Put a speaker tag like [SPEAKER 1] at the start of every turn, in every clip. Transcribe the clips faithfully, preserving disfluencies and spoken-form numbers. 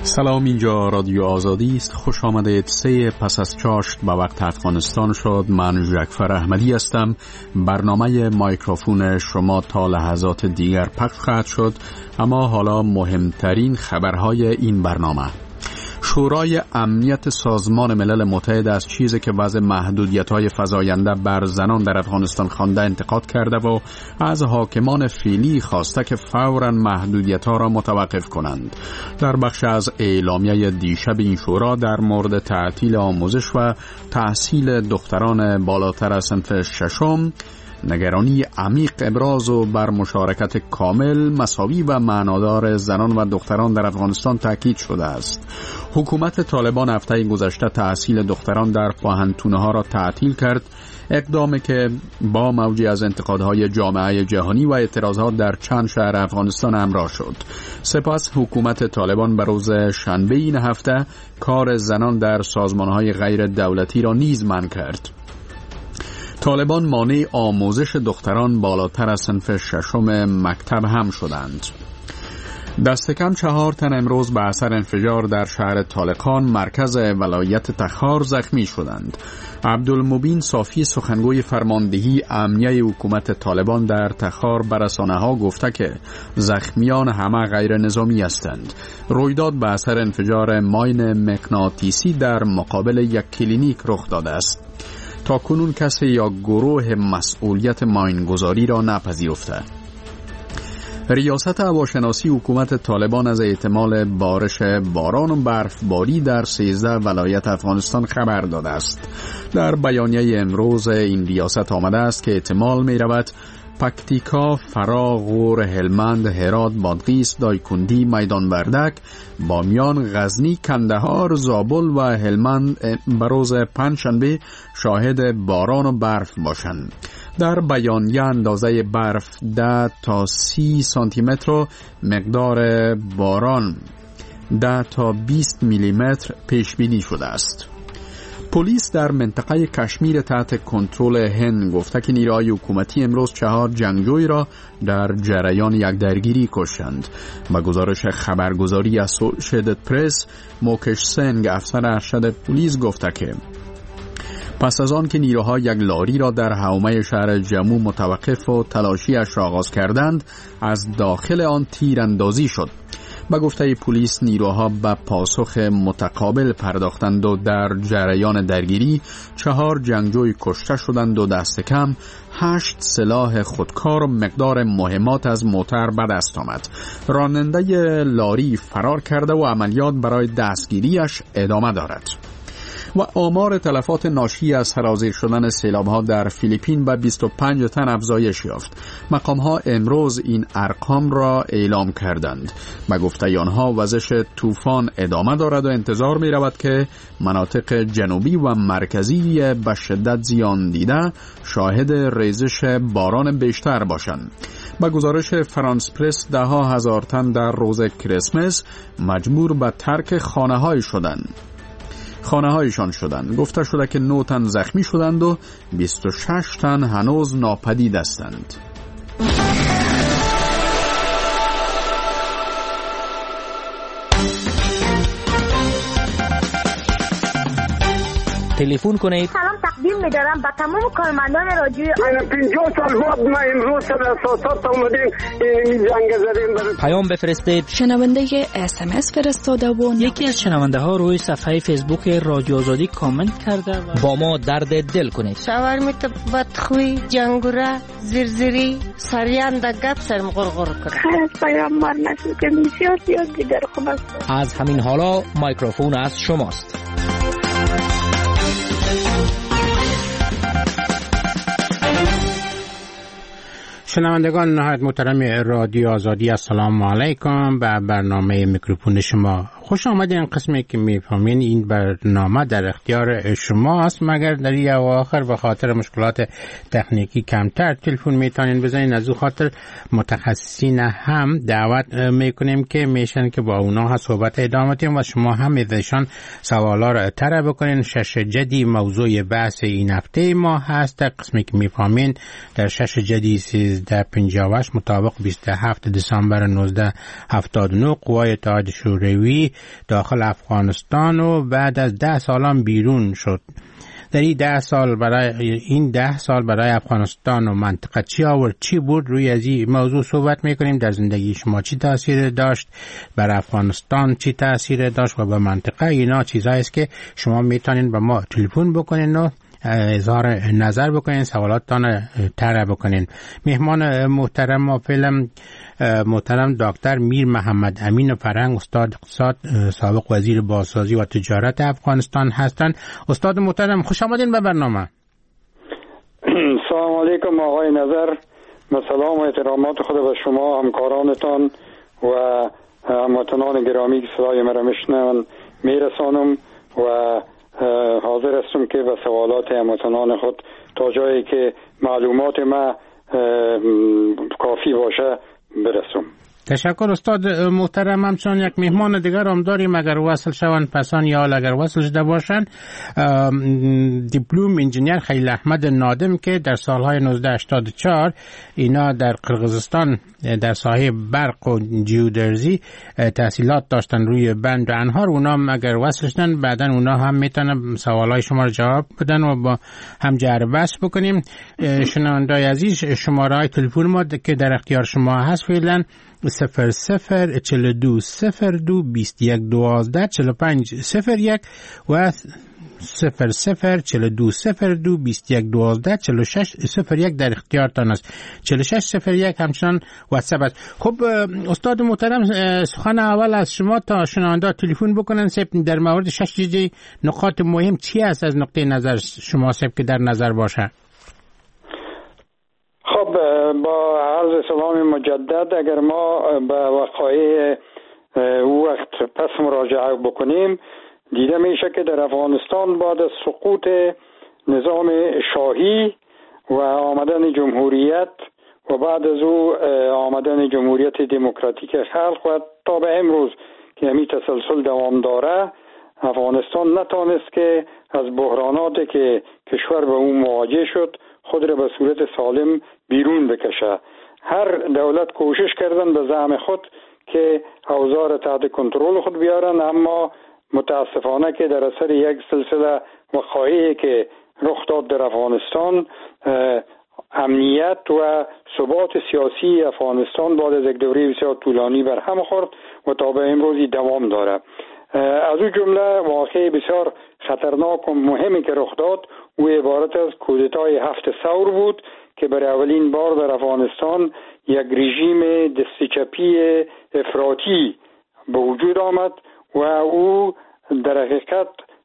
[SPEAKER 1] سلام، اینجا رادیو آزادی است. خوش آمدید. سه پس از چاشت به وقت افغانستان شد. من جعفر احمدی هستم. برنامه مایکروفون شما تا لحظات دیگر پخش خواهد شد، اما حالا مهمترین خبرهای این برنامه. شورای امنیت سازمان ملل متحد از چیزی که وضع محدودیت‌های فزاینده بر زنان در افغانستان خوانده انتقاد کرده و از حاکمان فعلی خواسته که فوراً محدودیت‌ها را متوقف کنند. در بخش از اعلامیه دیشب این شورا در مورد تعطیل آموزش و تحصیل دختران بالاتر از صنف ششم نگرانی عمیق ابراز و بر مشارکت کامل، مساوی و معنادار زنان و دختران در افغانستان تاکید شده است. حکومت طالبان هفته گذشته تحصیل دختران در پوهنتون‌ها را تعطیل کرد، اقدامی که با موجی از انتقادهای جامعه جهانی و اعتراضات در چند شهر افغانستان همراه شد. سپس حکومت طالبان به روز شنبه این هفته کار زنان در سازمان‌های غیر دولتی را نیز منع کرد. طالبان مانع آموزش دختران بالاتر از صنف ششم مکتب هم شدند. دست کم چهار تن امروز به اثر انفجار در شهر طالقان مرکز ولایت تخار زخمی شدند. عبدالمبین صافی سخنگوی فرماندهی امنیه حکومت طالبان در تخار به رسانه‌ها گفته که زخمیان همه غیر نظامی هستند. رویداد به اثر انفجار ماین مغناطیسی در مقابل یک کلینیک رخ داده است. تا کنون کسی یا گروه مسئولیت ماینگذاری را نپذیرفته. ریاست هواشناسی حکومت طالبان از احتمال بارش باران و برفباری در سیزده ولایت افغانستان خبر داده است. در بیانیه امروز این ریاست آمده است که احتمال می رود پکتیکا، فرا، غور، هلمند، هرات، بادغیس، دایکندی، میدان وردک، بامیان، غزنی، کندهار، زابل و هلمند بروز پنجشنبه شاهد باران و برف باشند. در بیانیه اندازه برف ده تا سی سانتی متر، مقدار باران ده تا بیست میلی متر پیش بینی شده است. پلیس در منطقه کشمیر تحت کنترل هند گفته که نیروهای حکومتی امروز چهار جنگجوی را در جریان یک درگیری کشتند. با گزارش خبرگزاری اسوسییتد پرس، موکش سنگ افسر ارشد پلیس گفته که پس از آن که نیروها یک لاری را در حومه شهر جمو متوقف و تلاشیش را آغاز کردند، از داخل آن تیراندازی شد. با گفته پلیس نیروها به پاسخ متقابل پرداختند و در جریان درگیری چهار جنگجوی کشته شدند و دست کم هشت سلاح خودکار و مقدار مهمات از موتر به دست آمد. راننده لاری فرار کرده و عملیات برای دستگیریش ادامه دارد. و آمار تلفات ناشی از سرازیر شدن سیلاب‌ها در فیلیپین به بیست و پنج تن افزایش یافت. مقام‌ها امروز این ارقام را اعلام کردند. به گفته آنها وزش طوفان ادامه دارد و انتظار می‌رود که مناطق جنوبی و مرکزی به شدت زیان دیده شاهد ریزش باران بیشتر باشند. با گزارش فرانس پرس ده ها هزار تن در روز کریسمس مجبور به ترک خانه‌های شدند. خانه هایشان شدند. گفته شده که نه تن زخمی شدند و بیست و شش تن هنوز ناپدید هستند.
[SPEAKER 2] تلفن کنید.
[SPEAKER 3] سلام تقدیم می‌دارم به تمام کارمندان رادیو.
[SPEAKER 4] پنجاه سال بعد ما امروز سر اساسات اومدیم این جنگ زدیم.
[SPEAKER 2] پیام بفرستید.
[SPEAKER 5] شنونده اس ام اس فرستاده و
[SPEAKER 6] یکی از شنونده ها روی صفحه فیسبوک رادیو آزادی کامنت کرده و
[SPEAKER 2] با ما درد دل کنید.
[SPEAKER 7] شاورمیت بدخوی، جنگوره، زرزری، سریان دا گپ سرم غرغر کرد.
[SPEAKER 3] خیلی پیام مار نشد که بسیار زیاد دیگر خوب است.
[SPEAKER 2] از همین حالا مایکروفون از شماست.
[SPEAKER 8] شنوندگان نهایت محترم رادیو آزادی، السلام علیکم. به برنامه میکروفون شما خوش آمدید. این قسمی که میفهمین این برنامه در اختیار شما است، مگر در این اواخر به خاطر مشکلات تکنیکی کمتر تلفن میتونین بزنین. از او خاطر متخصصین هم دعوت میکنیم که میشن که با اونا صحبت ادامه بدیم و شما هم ازشان سوالا را اطرح بکنین. شش جدی موضوع بحث این هفته ما هست. قسمی که میفهمین در شش جدی سیزده پنجاه و هشت مطابق بیست و هفتم دسامبر نوزده هفتاد و نه قوای اتحاد شوروی داخل افغانستان و بعد از ده سالان بیرون شد. در این ده سال برای این ده سال برای افغانستان و منطقه چی آورد، چی بود؟ روی از این موضوع صحبت میکنیم. در زندگی شما چی تاثیر داشت، بر افغانستان چی تاثیر داشت و به منطقه. اینا چیزایی است که شما میتونین به ما تلفن بکنین و اظهار نظر بکنین، سوالاتتان طرح بکنین. مهمان محترم ما فعلا محترم دکتر میر محمد امین فرهنگ، استاد اقتصاد، سابق وزیر بازسازی و تجارت افغانستان هستند. استاد محترم خوش آمدین به برنامه.
[SPEAKER 9] سلام علیکم آقای نظر، و سلام و احترامات خود به شما، همکارانتان و هموطنان گرامی که صدای مرا میشنون میرسانم و حاضر هستم که به سوالات هموطنان خود تا جایی که معلومات ما کافی باشه برسم.
[SPEAKER 8] تشکر استاد محترم. همچون یک مهمان دیگر هم داریم، اگر وصل شوند پسان یا اگر وصل شده باشند. دیپلم انجینیر خلیل احمد نادم که در سالهای نوزده هشتاد و چهار اینا در قرقیزستان در ساحه برق و جیودرزی تحصیلات داشتن روی بند و انهار. اونا هم اگر وصل شدن بعدا اونا هم میتونن سوالای شما رو جواب بدن و با هم جر بحث بکنیم. شنوندای عزیز، شماره های تلفن ما که در اختیار شما هست فعلا صفر صفر چهل و دو صفر دو بیست و یک دوازده چهل و پنج صفر یک و صفر صفر چهل و دو صفر دو بیست و یک دوازده چهل و شش صفر یک در اختیارتان است. چهل و شش صفر یک همچنان واتساپ است. خب استاد محترم، سخن اول از شما تا شنونده تلفن بکنن سب در مورد شش چیز نقاط مهم چی است از نقطه نظر شما سب که در نظر باشه؟
[SPEAKER 9] خب با عرض سلام مجدد، اگر ما به وقایع وقت پس مراجعه بکنیم دیده میشه که در افغانستان بعد از سقوط نظام شاهی و آمدن جمهوریت و بعد از او آمدن جمهوریت دموکراتیک خلق و تا به امروز که همین تسلسل دوام داره، افغانستان نتانست که از بحراناتی که کشور به اون مواجه شد خود را به صورت سالم بیرون بکشه. هر دولت کوشش کردن به زعم خود که اوضاع را تحت کنترل خود بیارن، اما متاسفانه که در اثر یک سلسله وقایعی که رخ داد در افغانستان، امنیت و ثبات سیاسی افغانستان بعد از یک دوره بسیار طولانی بر هم خورد و تا به امروزی دوام داره. از اون جمله واقعه بسیار خطرناک و مهمی که رخ داد او عبارت از کودتای هفت ثور بود که برای اولین بار در افغانستان یک رژیم دست چپی افراطی به وجود آمد و او در حقیقت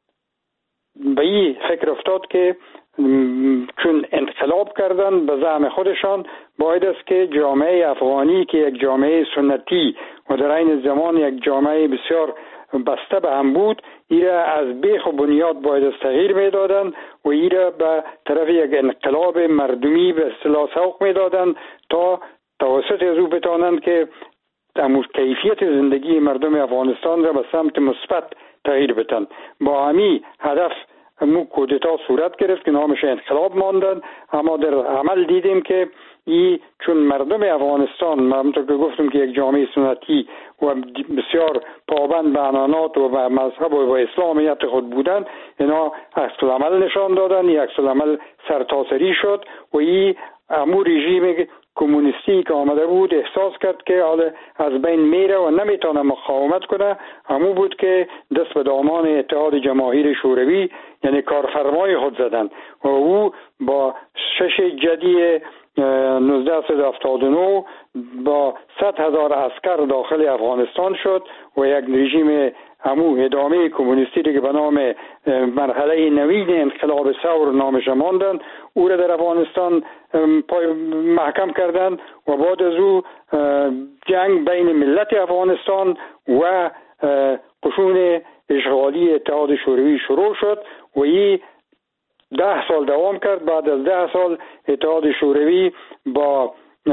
[SPEAKER 9] به این فکر افتاد که چون انقلاب کردن به زعم خودشان باید است که جامعه افغانی که یک جامعه سنتی و در این زمان یک جامعه بسیار بسته به هم بود، ایره از بیخ و بنیاد باید از تغییر میدادن و ایره به طرف یک انقلاب مردمی به اصطلاح سوق میدادن تا توسط از او بتانند که کیفیت زندگی مردم افغانستان را به سمت مثبت تغییر بدن. با همین هدف مو کودتا صورت گرفت که نامش انقلاب ماندن، اما در عمل دیدیم که ای چون مردم افغانستان همونطور که گفتم که یک جامعه سنتی و بسیار پابند به عنعنات و به مذهب و به اسلامیت خود بودن، اینا عکس العمل نشان دادن، یک عکس العمل سرتاسری شد و ای امو رژیم کمونیستی که آمده بود احساس کرد که حالا از بین میره و نمیتونه مقاومت کنه. همون بود که دست به دامان اتحاد جماهیر شوروی یعنی کارفرمای خود زدن و او با شش جدی نوزده هفتاد و نه با صد هزار عسکر داخل افغانستان شد و یک رژیم همون ادامه کمونیستی که به نام مرحله نوین انقلاب ثور نامش ماندن، او را در افغانستان پای محکم کردند و بعد از او جنگ بین ملت افغانستان و قشون اشغالی اتحاد شوروی شروع شد و این ده سال دوام کرد. بعد از ده سال اتحاد شوروی با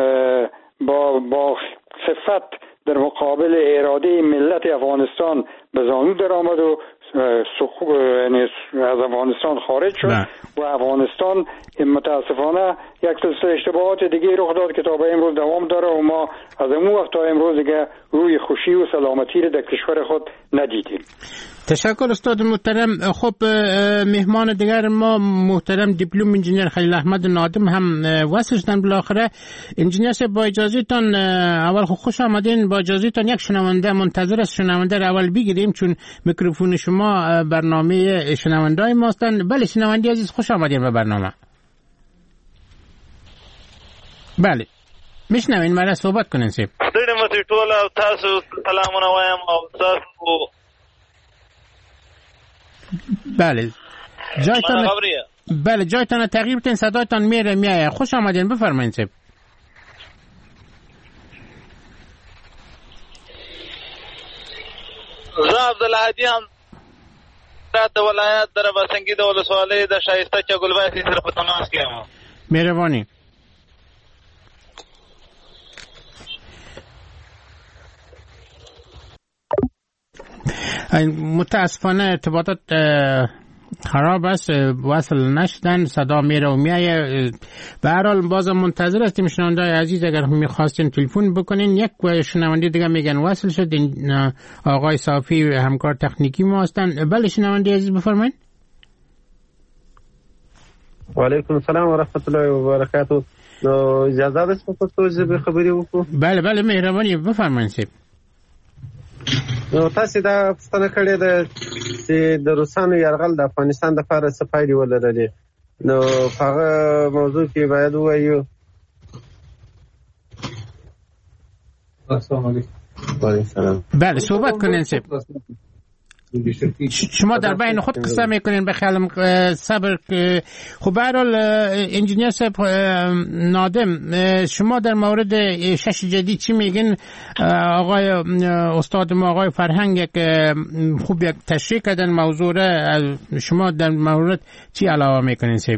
[SPEAKER 9] با با خفت در مقابل اراده ملت افغانستان به زانو در آمد و یعنی از افغانستان خارج شد نه. و افغانستان متاسفانه یک سلسله اشتباهات دیگه رخ داد که تا به امروز دوام داره و ما از اون وقت تا امروز دیگه روی خوشی و سلامتی رو در کشور خود ندیدیم.
[SPEAKER 8] تشکر استاد محترم. خب مهمان دیگر ما محترم دیپلم انجینیر خلیل احمد نادم هم وصل شدن بالاخره. انجینیر صاحب با اجازه تان اول خوش آمدین. با اجازه تان یک شنونده منتظر است، شنونده رو اول بگیریم چون میکروفون شما برنامه شنوندای ما هستند. بله شنونده عزیز خوش آمدین به برنامه. بله میشنوین، مرا صحبت کنین سیب.
[SPEAKER 10] دینم تی ټول او تاسو سلامونه وایم او تاسو.
[SPEAKER 8] بله جایتان بله جایتان تغییر بدین، صدایتان میره میایه. خوش آمدین، بفرمایید سیب.
[SPEAKER 10] زه عبدالهادی هم د ولایت در بسنګي د ولسوالۍ د شایسته چګلباسي سره په تماس کې یم.
[SPEAKER 8] مهرباني. متاسفانه ارتباطات خراب است، وصل نشدن، صدا میره و میایه. به هر حال باز منتظر هستیم شنوندای عزیز، اگر میخواستین تلفن بکنین. یک شنونده دیگه میگن وصل شد، آقای صافی همکار تکنیکی ما هستن. بله شنونده عزیز بفرمایید.
[SPEAKER 11] و علیکم السلام و رحمت الله و برکاته. اجازه است په پښتو ژبه خبرې وکړو؟
[SPEAKER 8] بله بله مهرباني بفرمایئ.
[SPEAKER 11] نو تاسو دا پوښتنه کړې ده چې د روسانو یرغل د افغانستان لپاره څه پایلې ولرلې. نو هغه موضوع کې باید ووایو.
[SPEAKER 8] السلام علیکم. و علیکم السلام. بله صحبت کنین سیب. شما در بین خود قصه میکنین، به خیالم صبر. خب به هر حال انجینیر صاحب نادم، شما در مورد شش جدید چی میگین؟ آقای استاد ما آقای فرهنگ یک خوب یک تشریح کردن موضوع را، شما در مورد چی علاوه میکنین صاحب؟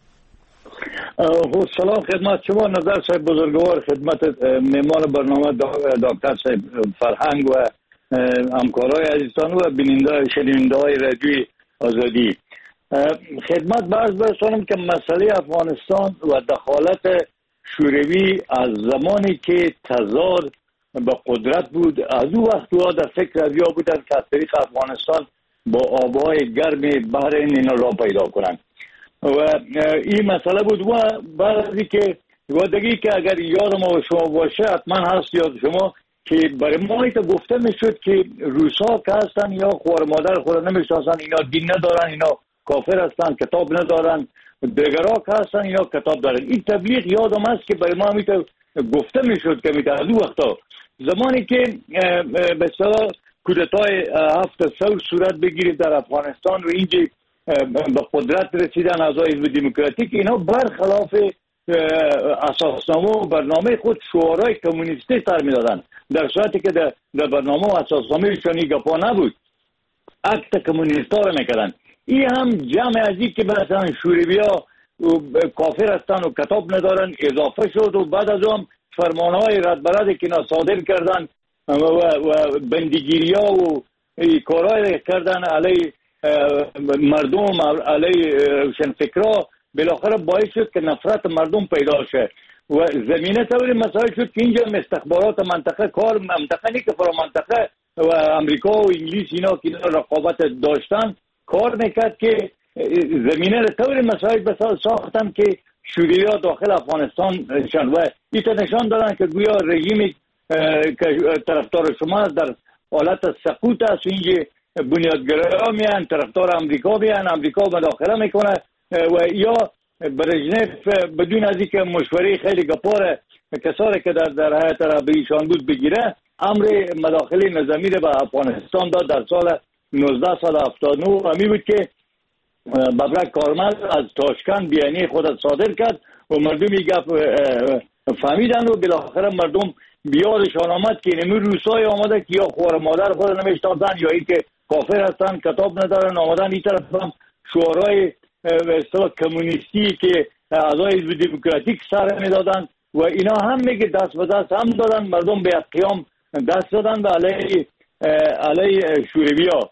[SPEAKER 12] سلام خدمت شما نظر صاحب بزرگوار، خدمت مهمان برنامه دکتر صاحب فرهنگ و همکارای عزیزان و بیننده شنونده های رادیوی آزادی. خدمت باز برسانم که مسئله افغانستان و دخالت شوروی از زمانی که تزار به قدرت بود، از او وقت ها در فکر اویا بودن که از طریق افغانستان با آبهای گرم بحرین اینا را پیدا کنند و این مسئله بود. و بعضی که و دیگه که اگر یاد ما و شما باشه حتما هست یاد شما که برای ما ایتا گفته میشد که روسا که هستن یا خوار مادر خود نمیشناسن، اینا دین ندارن، اینا کافر هستن، کتاب ندارن. دیگرها که هستن اینا کتاب دارن. این تبلیغ یادم است که برای ما ایتا گفته میشد که میتا از وقتا زمانی که به اصطلاح کودتای هفت سال صورت بگیرید در افغانستان و اینجا به قدرت رسیدن اعضای حزب دموکراتیک، اینا برخلاف اساسنامه و برنامه خود شعارهای کمونیستی سر میدادن، در صورتی که در برنامه و اساسنامه شانی گپا نبود، اکت کمونیستا رو میکردن. این هم جمع ازی که مثلا شوروی ها کافر هستن و کتاب ندارن اضافه شد و بعد از هم فرمانهای ردبرد که صادر کردن و, و بندگیری ها و کارهای کردن علیه مردم، علیه روشنفکرها، بالاخره باعث شد که نفرت مردم پیدا شه و زمینه طوری مسائل شد که اینجا استخبارات منطقه کار منطقه نیست که فرا منطقه و امریکا و انگلیس اینا که رقابت داشتن کار میکرد که زمینه طوری مسائل بساز ساختن که شوروی‌ها داخل افغانستان شدن و ایتا نشان دادن که گویا رژیمی که طرفدار شما در حالت سقوط است و اینجا بنیادگرایان میان طرفدار امریکا میان، امریکا مداخله میکنه و یا برژنف بدون از اینکه مشوره خیلی گپاره کسانی که در در هیئت رهبری بود بگیره، امر مداخله نظامی به افغانستان داد در سال نوزده هفتاد و نه. همی بود که ببرک کارمل از تاشکند بیانیه خود صادر کرد و مردم این گپ فهمیدن و بالاخره مردم بیادشان آمد که نمی روسای آمده که یا خوار مادر خود نمیشناسن یا این که کافر هستن، کتاب ندارن، آمدن این طرف هم شعارهای به اصطلاح کمونیستی که اعضای حزب دموکراتیک سر میدادن و اینا هم میگه دست به دست هم دادن، مردم به قیام دست دادن به علیه علیه شوروی‌ها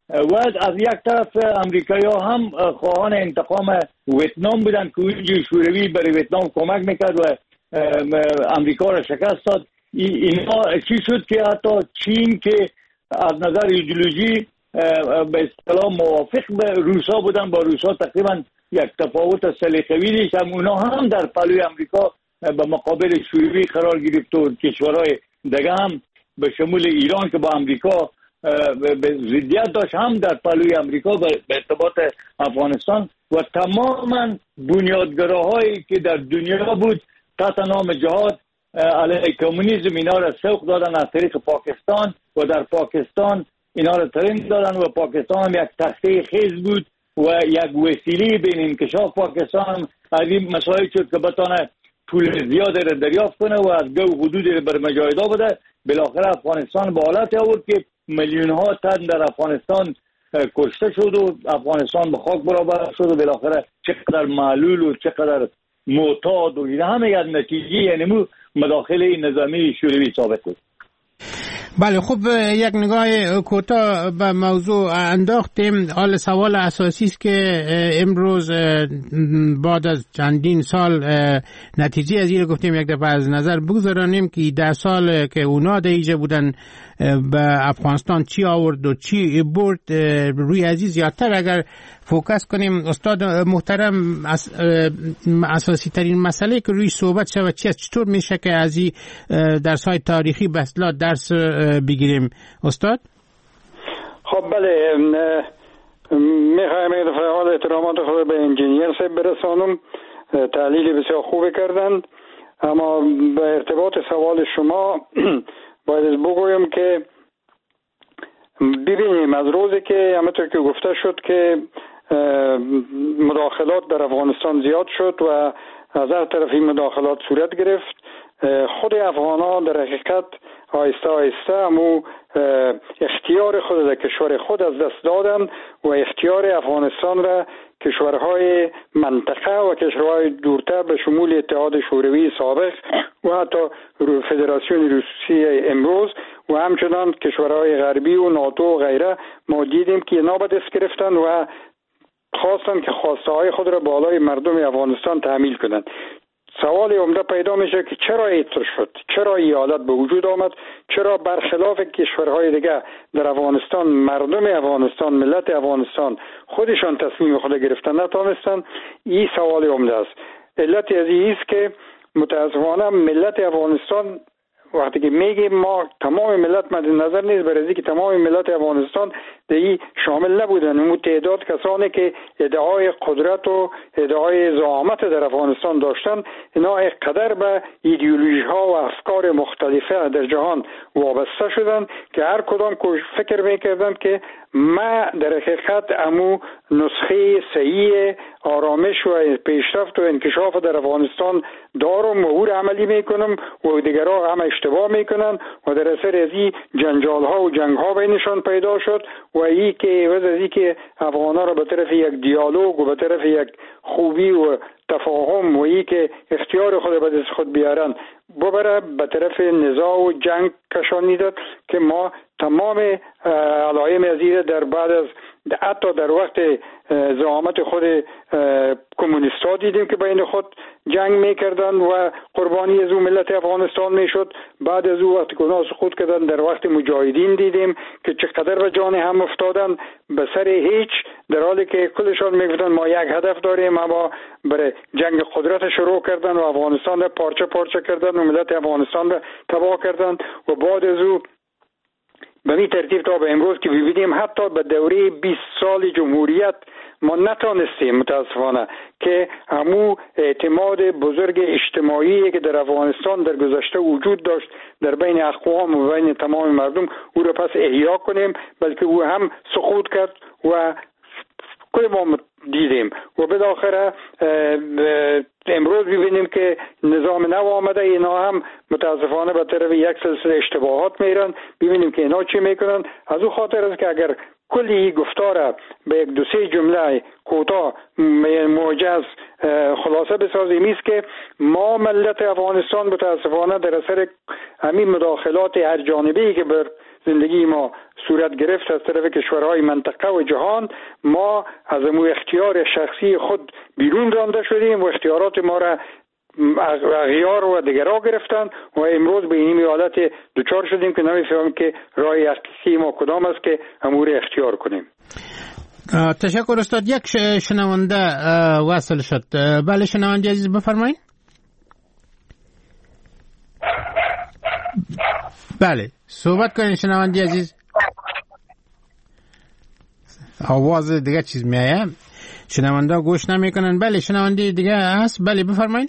[SPEAKER 12] و از یک طرف امریکایی ها هم خواهان انتقام ویتنام بودن که اونجا شوروی برای ویتنام کمک میکرد و امریکا را شکست داد. اینا چی شد که حتی چین که از نظر ایدئولوژی به اصطلاح موافق به روسا بودن، با روسا تقریبا یک تفاوت سلیقه‌ای داشت، هم اونا هم در پلوی امریکا به مقابل شوروی قرار گرفت و کشورهای دیگه هم به شمول ایران که با امریکا به ضدیت داشت هم در پلوی امریکا به ارتباط افغانستان و تماما بنیادگراهایی که در دنیا بود تحت نام جهاد علیه کمونیسم اینا را سوق دادن از طریق پاکستان و در پاکستان اینا را ترند دادن و پاکستان هم یک تخته خیز بود و یک وسیله بین انکشاف پاکستان هم از این مسائل شد که بتانه پول زیاده را دریافت کنه و از گو حدودی را بر مجاهدا بده. بالاخره افغانستان به حالت آورد که میلیون ها تن در افغانستان کشته شد و افغانستان به خاک برابر شد و بالاخره چقدر معلول و چقدر معتاد و این همه یک نتیجه یعنی مداخله نظامی شوروی ثابت بود.
[SPEAKER 8] بله خب یک نگاه کوتاه به موضوع انداختیم. حال سوال اساسی است که امروز بعد از چندین سال نتیجه از این گفتیم یک دفعه از نظر بگذارانیم که ده سال که اونا دیگه بودن به افغانستان چی آورد و چی برد روی عزیز زیادتر اگر فوکس کنیم. استاد محترم اساسی ترین مسئله که روی صحبت شود چی است؟ چطور میشه که از این درس‌های تاریخی به اصطلاح درس بگیریم استاد؟
[SPEAKER 9] خب بله، میخوایم این دفعه حال احترامات خود به انجینیر صاحب برسانم، تحلیل بسیار خوبی کردند، اما به ارتباط سوال شما باید بگویم که ببینیم از روزی که همونطور که گفته شد که مداخلات در افغانستان زیاد شد و از هر طرف این مداخلات صورت گرفت، خود افغانان در حقیقت آهسته آهسته امو اختیار خود در کشور خود از دست دادن و اختیار افغانستان را کشورهای منطقه و کشورهای دورتر به شمول اتحاد شوروی سابق و حتی فدراسیون روسیه امروز و همچنان کشورهای غربی و ناتو و غیره ما دیدیم که اینا به دست گرفتن و خواستن که خواسته های خود را بالای مردم افغانستان تحمیل کنند. سوال عمده پیدا میشه که چرا ایتر شد، چرا این حالت به وجود آمد، چرا برخلاف کشورهای دیگه در افغانستان مردم افغانستان، ملت افغانستان خودشان تصمیم خود گرفتن نتونستن. این سوال عمده است. علت از این است که متاسفانه ملت افغانستان وقتی که میگیم ما تمام ملت مد نظر نیست، برای که تمام ملت افغانستان دیگه شامل نبودن. اون تعداد کسانی که ادعای قدرت و ادعای زعامت در افغانستان داشتن، اینا قدر به ایدئولوژی ها و افکار مختلفه در جهان وابسته شدن که هر کدام فکر میکردن که ما در حقیقت امو نسخه صحیح آرامش و پیشرفت و انکشاف در افغانستان دارم و او عملی میکنم و دیگرها هم اشتباه میکنن و در اثر از این جنجال ها و جنگ ها بینشان پیدا شد و ای که وز از ای که افغان ها را به طرف یک دیالوگ و به طرف یک خوبی و تفاهم و ای که اختیار خود به دست خود بیارن ببره به طرف نزاع و جنگ کشانی داد که ما تمام علائم ازیره در بعد از حتی در وقت زعامت خود کمونیست‌ها دیدیم که بین خود جنگ میکردن و قربانی از اون ملت افغانستان میشد. بعد از اون وقت که اونا سقوط کردن در وقت مجاهدین دیدیم که چقدر به جان هم افتادن به سر هیچ، در حالی که کلشان میگفتن ما یک هدف داریم، اما برای جنگ قدرت شروع کردن و افغانستان را پارچه پارچه کردن و ملت افغانستان را تباه کردن و بعد از اون به این ترتیب تا به امروز که ببینیم حتی به دوره بیست سال جمهوریت ما نتانستیم متاسفانه که همو اعتماد بزرگ اجتماعی که در افغانستان در گذشته وجود داشت در بین اقوام و بین تمام مردم او را پس احیا کنیم، بلکه او هم سقوط کرد و کل ما دیدیم و بالاخره امروز ببینیم که نظام نو آمده، اینا هم متاسفانه به طرف یک سلسله اشتباهات میرن. ببینیم که اینا چی میکنن. از او خاطر است که اگر کلی گفتار به یک دو سه جمله کوتاه موجز خلاصه بسازیم است که ما ملت افغانستان متاسفانه در اثر همین مداخلات هر جانبی که بر زندگی ما صورت گرفت از طرف کشورهای منطقه و جهان، ما از امو اختیار شخصی خود بیرون رانده شدیم و اختیارات ما را اغیار و دیگرها گرفتن و امروز به این حالت دوچار شدیم که نمی‌فهمیم که راه حقیقی ما کدام است که امور اختیار کنیم.
[SPEAKER 8] تشکر استاد. یک شنونده وصل شد. بله شنونده عزیز بفرمایید. بله صحبت کنید شنونده عزیز. آواز دیگه چیز میایه، شنونده گوش نمیکنن. بله شنونده دیگه هست. بله بفرمایید.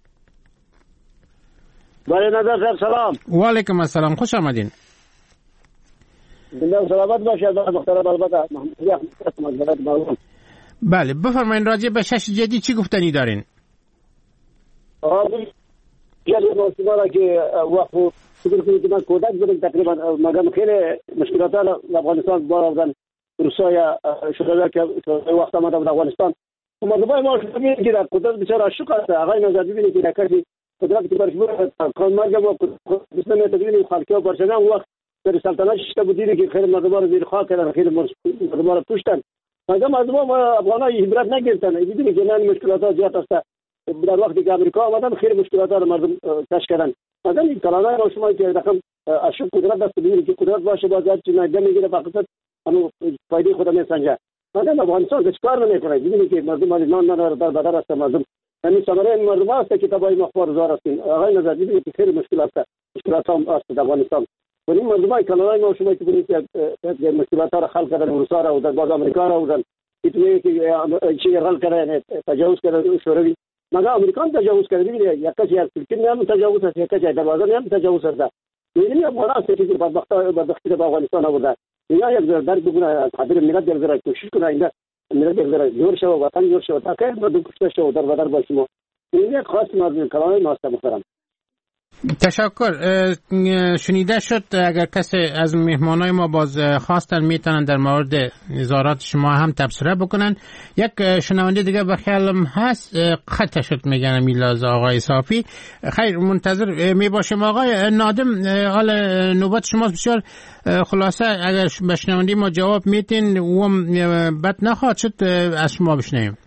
[SPEAKER 13] بله نظر صاحب سلام.
[SPEAKER 8] و علیکم السلام، خوش آمدین.
[SPEAKER 13] زنده و سلامت باشید محترم. البته محمدی احمد مردم.
[SPEAKER 8] بله بفرمایید راجع به شش جدید چی گفتنی دارین؟
[SPEAKER 13] آقا جلوی موسیقی که وقت فکر کنید که من کودک بودم تقریبا مگم خیلی مشکلات افغانستان بار آوردن روسای شده که وقت آمده بود افغانستان و مردمای ما شده که در قدرت بسیار عشق است. آقای نظر ببینید که کسی قدرت که برش بود کان مرگ ما قدرت نمیتونید خالقی و برشنه اون وقت در سلطنت شده بودید که خیلی مردم رو زیر خاک کردن، خیلی مردم رو پوشتن. مگم مردم افغانای عبرت نگرفتن. ببینید که نه مشکلات زیاد است. در وقتی که امریکا آمدن خیلی مشکلات رو مردم کش کردن. مثلا این کانادا رو شما که رقم اشوب قدرت دست ببینید که قدرت باشه باز هر چیز نگه میگیره فقط همون فایده خود میسنجه. مثلا افغانستان کار نمیکنه. ببینید که مردم نان نداره در بدر است. مردم همین ثمره مردم است که تبای مخبار زار هستین. آقای نظر ببینید که خیلی مشکلات است. مشکلات هم است در افغانستان. ولی مردمای کانادا ما شما که ببینید که مشکلات را حل کردن روسا را و در باز امریکا را و ایتوی که چی حل کردن تجاوز کردن شوروی. مگه امریکان تجاوز کرده. ببینید یک کسی از فلسطین هم تجاوز است، یک کسی از دروازه هم تجاوز است. می‌بینید افغان است که بدبخت بدبختی به افغانستان آورده. یا یک ذره درک بکنه خاطر ملت یک ذره کوشش کنه اینجا ملت یک ذره جور شو وطن جور شو تا که مردم کشته شو در بدر باشیم. این یک خاص مردم کلام ما است محترم.
[SPEAKER 8] تشکر. شنیده شد. اگر کسی از مهمانای ما باز خواستن میتونن در مورد نظارات شما هم تبصره بکنن. یک شنونده دیگه به خیالم هست خط شد میگن میلاز آقای صافی. خیر منتظر می باشیم. آقای نادم حال نوبت شماست. بسیار خلاصه اگر به شنونده ما جواب میتین و بد نخواهد شد از شما بشنویم.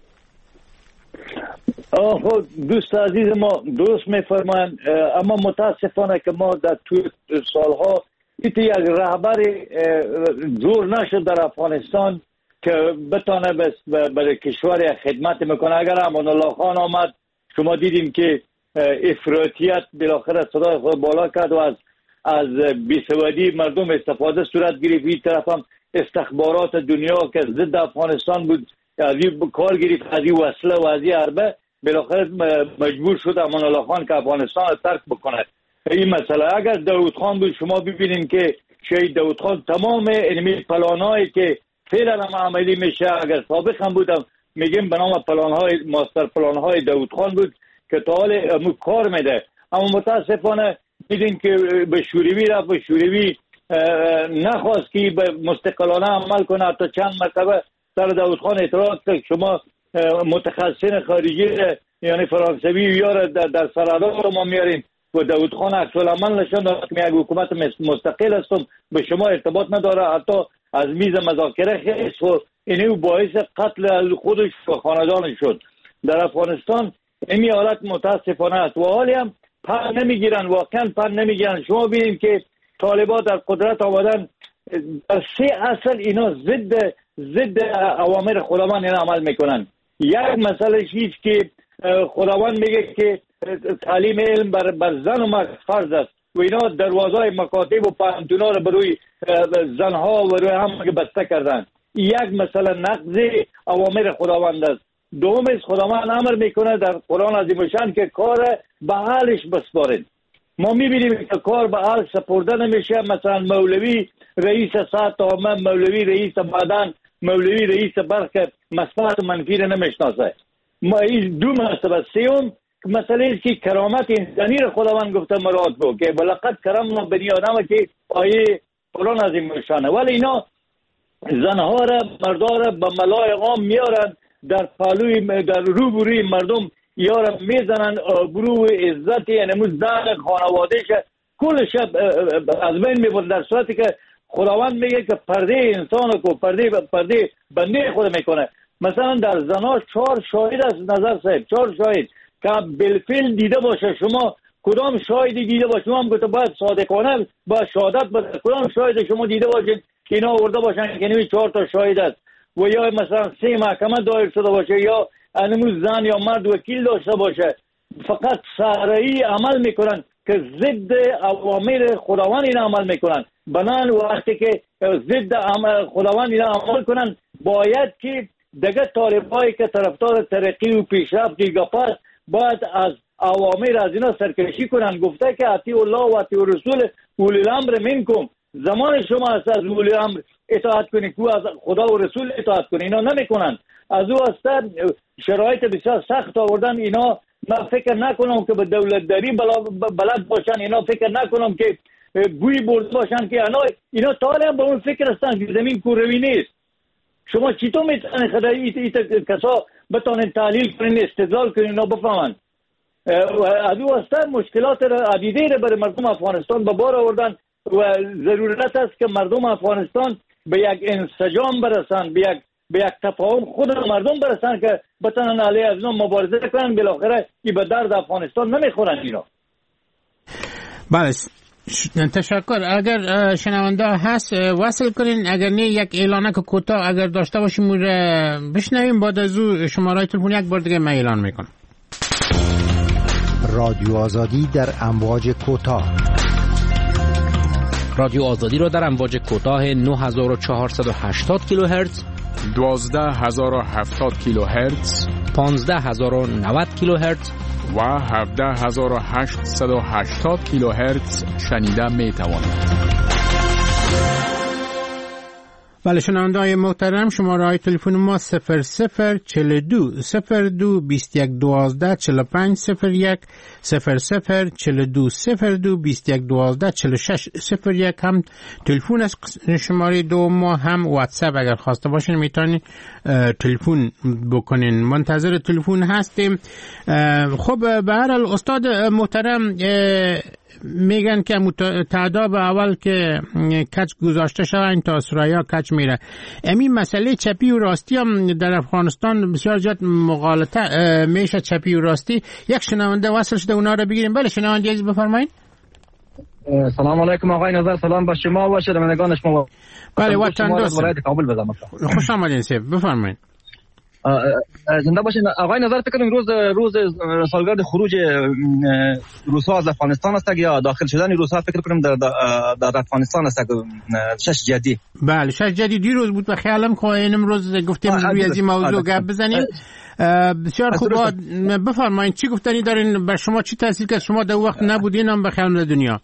[SPEAKER 12] آخو دوست عزیز ما درست میفرمایند، اما متاسفانه که ما در طول سالها ایتی یک رهبر جور نشد در افغانستان که بتانه برای کشور خدمت میکنه. اگر امان الله خان آمد شما دیدیم که افراطیت بالاخره صدای خود بالا کرد و از از بیسوادی مردم استفاده صورت گرفت. این طرف هم استخبارات دنیا که ضد افغانستان بود از این کار گرفت، از این وصله و از این حربه بالاخره مجبور شد امان الله خان که افغانستان را ترک بکنه. این مسئله اگر داود خان بود شما ببینیم که شهید داود خان تمام علمی پلانایی که فعلا هم عملی میشه اگر سابق هم بودم میگیم به نام پلانهای ماستر پلانهای داود خان بود که تا حال کار میده. اما متاسفانه میدین که به شوروی رفت و شوروی نخواست که به مستقلانه عمل کنه. حتی چند مرتبه سر داود خان اعتراض کرد شما متخصصین خارجی یعنی فرانسوی یار در, در سرادار ما میاریم و داود خان عکس العمل نشان داد که یک حکومت مستقل هستم به شما ارتباط نداره. حتی از میز مذاکره خیست و اینو باعث قتل خودش و خاندان شد. در افغانستان این حالت متاسفانه است و حالی هم پر نمیگیرن، واقعا پر نمیگیرن. شما ببینیم که طالبان در قدرت آمدن در سه اصل اینا ضد ضد اوامر خداوند اینا عمل میکنن. یک مسئله چیز که خداوند میگه که تعلیم علم بر, بر زن و مرد فرض است و اینا دروازه مکاتب و پانتونا رو بروی زنها و روی هم بسته کردن. یک مسئله نقض اوامر خداوند است. دوم است خداوند امر میکنه در قرآن عظیم الشان که کار به حالش بسپارید. ما میبینیم که کار به حال سپرده نمیشه. مثلا مولوی رئیس ساعت عامه، مولوی رئیس بدن، مولوی رئیس برخ مصلحت منفی را نمیشناسه. ما این دو مسئله. سوم مسئله است که کرامت انسانی را خداوند گفته مراد بو که ولقد کرمنا بنی آدم که آیه قرآن عظیم الشانه. ولی اینا زنها را مردا را به ملای عام میارن در پالوی در روبروی مردم یارم میزنن برو عزت یعنی زن خانوادهش کلش از بین میبرد در صورتی که خداوند میگه که پرده انسان کو پرده پرده بنده خود میکنه. مثلا در زنا چهار شاهد از نظر صاحب، چهار شاهد که بالفعل دیده باشه. شما کدام شاهدی دیده باشه؟ شما هم گفته باید صادقانه با شهادت بده. کدام شاهد شما دیده باشین که اینا آورده باشن که نوی چهار تا شاهد است و یا مثلا سه محکمه دایر شده باشه یا انمو زن یا مرد وکیل داشته باشه، فقط سهره‌ای عمل میکنن که ضد اوامر خداوند اینا عمل میکنن. بنان وقتی که ضد خداوند اینا عمل کنن باید که دیگه طالبایی که طرفدار ترقی و پیشرفت دیگه پس باید از اوامر از اینا سرکشی کنن. گفته که اطیع الله و اطیع الرسول اولی الامر منکم. زمان شما است از اولی الامر اطاعت کنید که از خدا و رسول اطاعت کنید. اینا نمیکنن. از او هسته شرایط بسیار سخت آوردن. اینا من فکر نکنم که به دولتداری بلد باشن. اینا فکر نکنم که گوی برده باشن که اینا اینا طالب هم به اون فکر هستن که زمین کوروی نیست. شما چطور میتونید خدایی ایت کسا بتونید تحلیل کنین، استدلال کنین اینا بفهمن؟ از او هسته مشکلات عدیده را برای مردم افغانستان به بار آوردن و ضرورت است که مردم افغانستان به یک انسجام برسن، به یک به یک تفاهم خود مردم برسن که بتونن علیه از اینا مبارزه کنن. بالاخره که به درد افغانستان نمیخورن اینا.
[SPEAKER 8] بله تشکر. اگر شنونده هست وصل کنین، اگر نه یک اعلانه که کوتاه اگر داشته باشیم بشنویم. بعد از او شماره تلفن یک بار دیگه من اعلان میکنم.
[SPEAKER 14] رادیو آزادی در امواج کوتاه.
[SPEAKER 2] رادیو آزادی را در امواج کوتاه نه هزار و چهارصد و هشتاد کیلوهرتز،
[SPEAKER 1] دوازده هزار و هفتاد کیلوهرتز،
[SPEAKER 2] پانزده هزار و نود کیلوهرتز
[SPEAKER 1] و هفده هزار و هشتصد و هشتاد کیلوهرتز شنیده می توانید.
[SPEAKER 8] بله شنونده های محترم، شماره های تلفن ما صفر صفر چهل دو صفر دو بیست یک دوازده چهل و پنج صفر یک، صفر صفر چهل دو صفر دو بیست یک دوازده چهل و شش صفر یک هم تلفن است. شماره دو ما هم واتساپ اگر خواسته باشین میتونید تلفن بکنین. منتظر تلفن هستیم. خب به هر حال استاد محترم میگن که تعداد اول که کچ گذاشته شده این تا سرایا کچ میره. امی مسئله چپی و راستی هم در افغانستان بسیار زیاد مغالطه میشه. چپی و راستی یک شنونده وصل شده اونا رو بگیریم. بله شنونده عزیز بفرمایید.
[SPEAKER 15] سلام علیکم آقای نظر، سلام با شما و شنوندگان شما.
[SPEAKER 8] بله وطن دوست
[SPEAKER 15] کابل بزنم.
[SPEAKER 8] خوش آمدین سیف بفرمایید.
[SPEAKER 15] زنده باشین آقای نظر. فکر کنم روز روز سالگرد خروج روس‌ها از افغانستان است یا داخل شدن روس‌ها فکر کنم در در افغانستان است. شش جدی.
[SPEAKER 8] بله شش جدی دیروز بود و خیالم که امروز گفتیم روی از این موضوع گپ بزنیم. بسیار خوب. بفرمایید چی گفتنی دارین؟ بر شما چی تاثیر کرد؟ شما در وقت نبودین هم به خیال دنیا.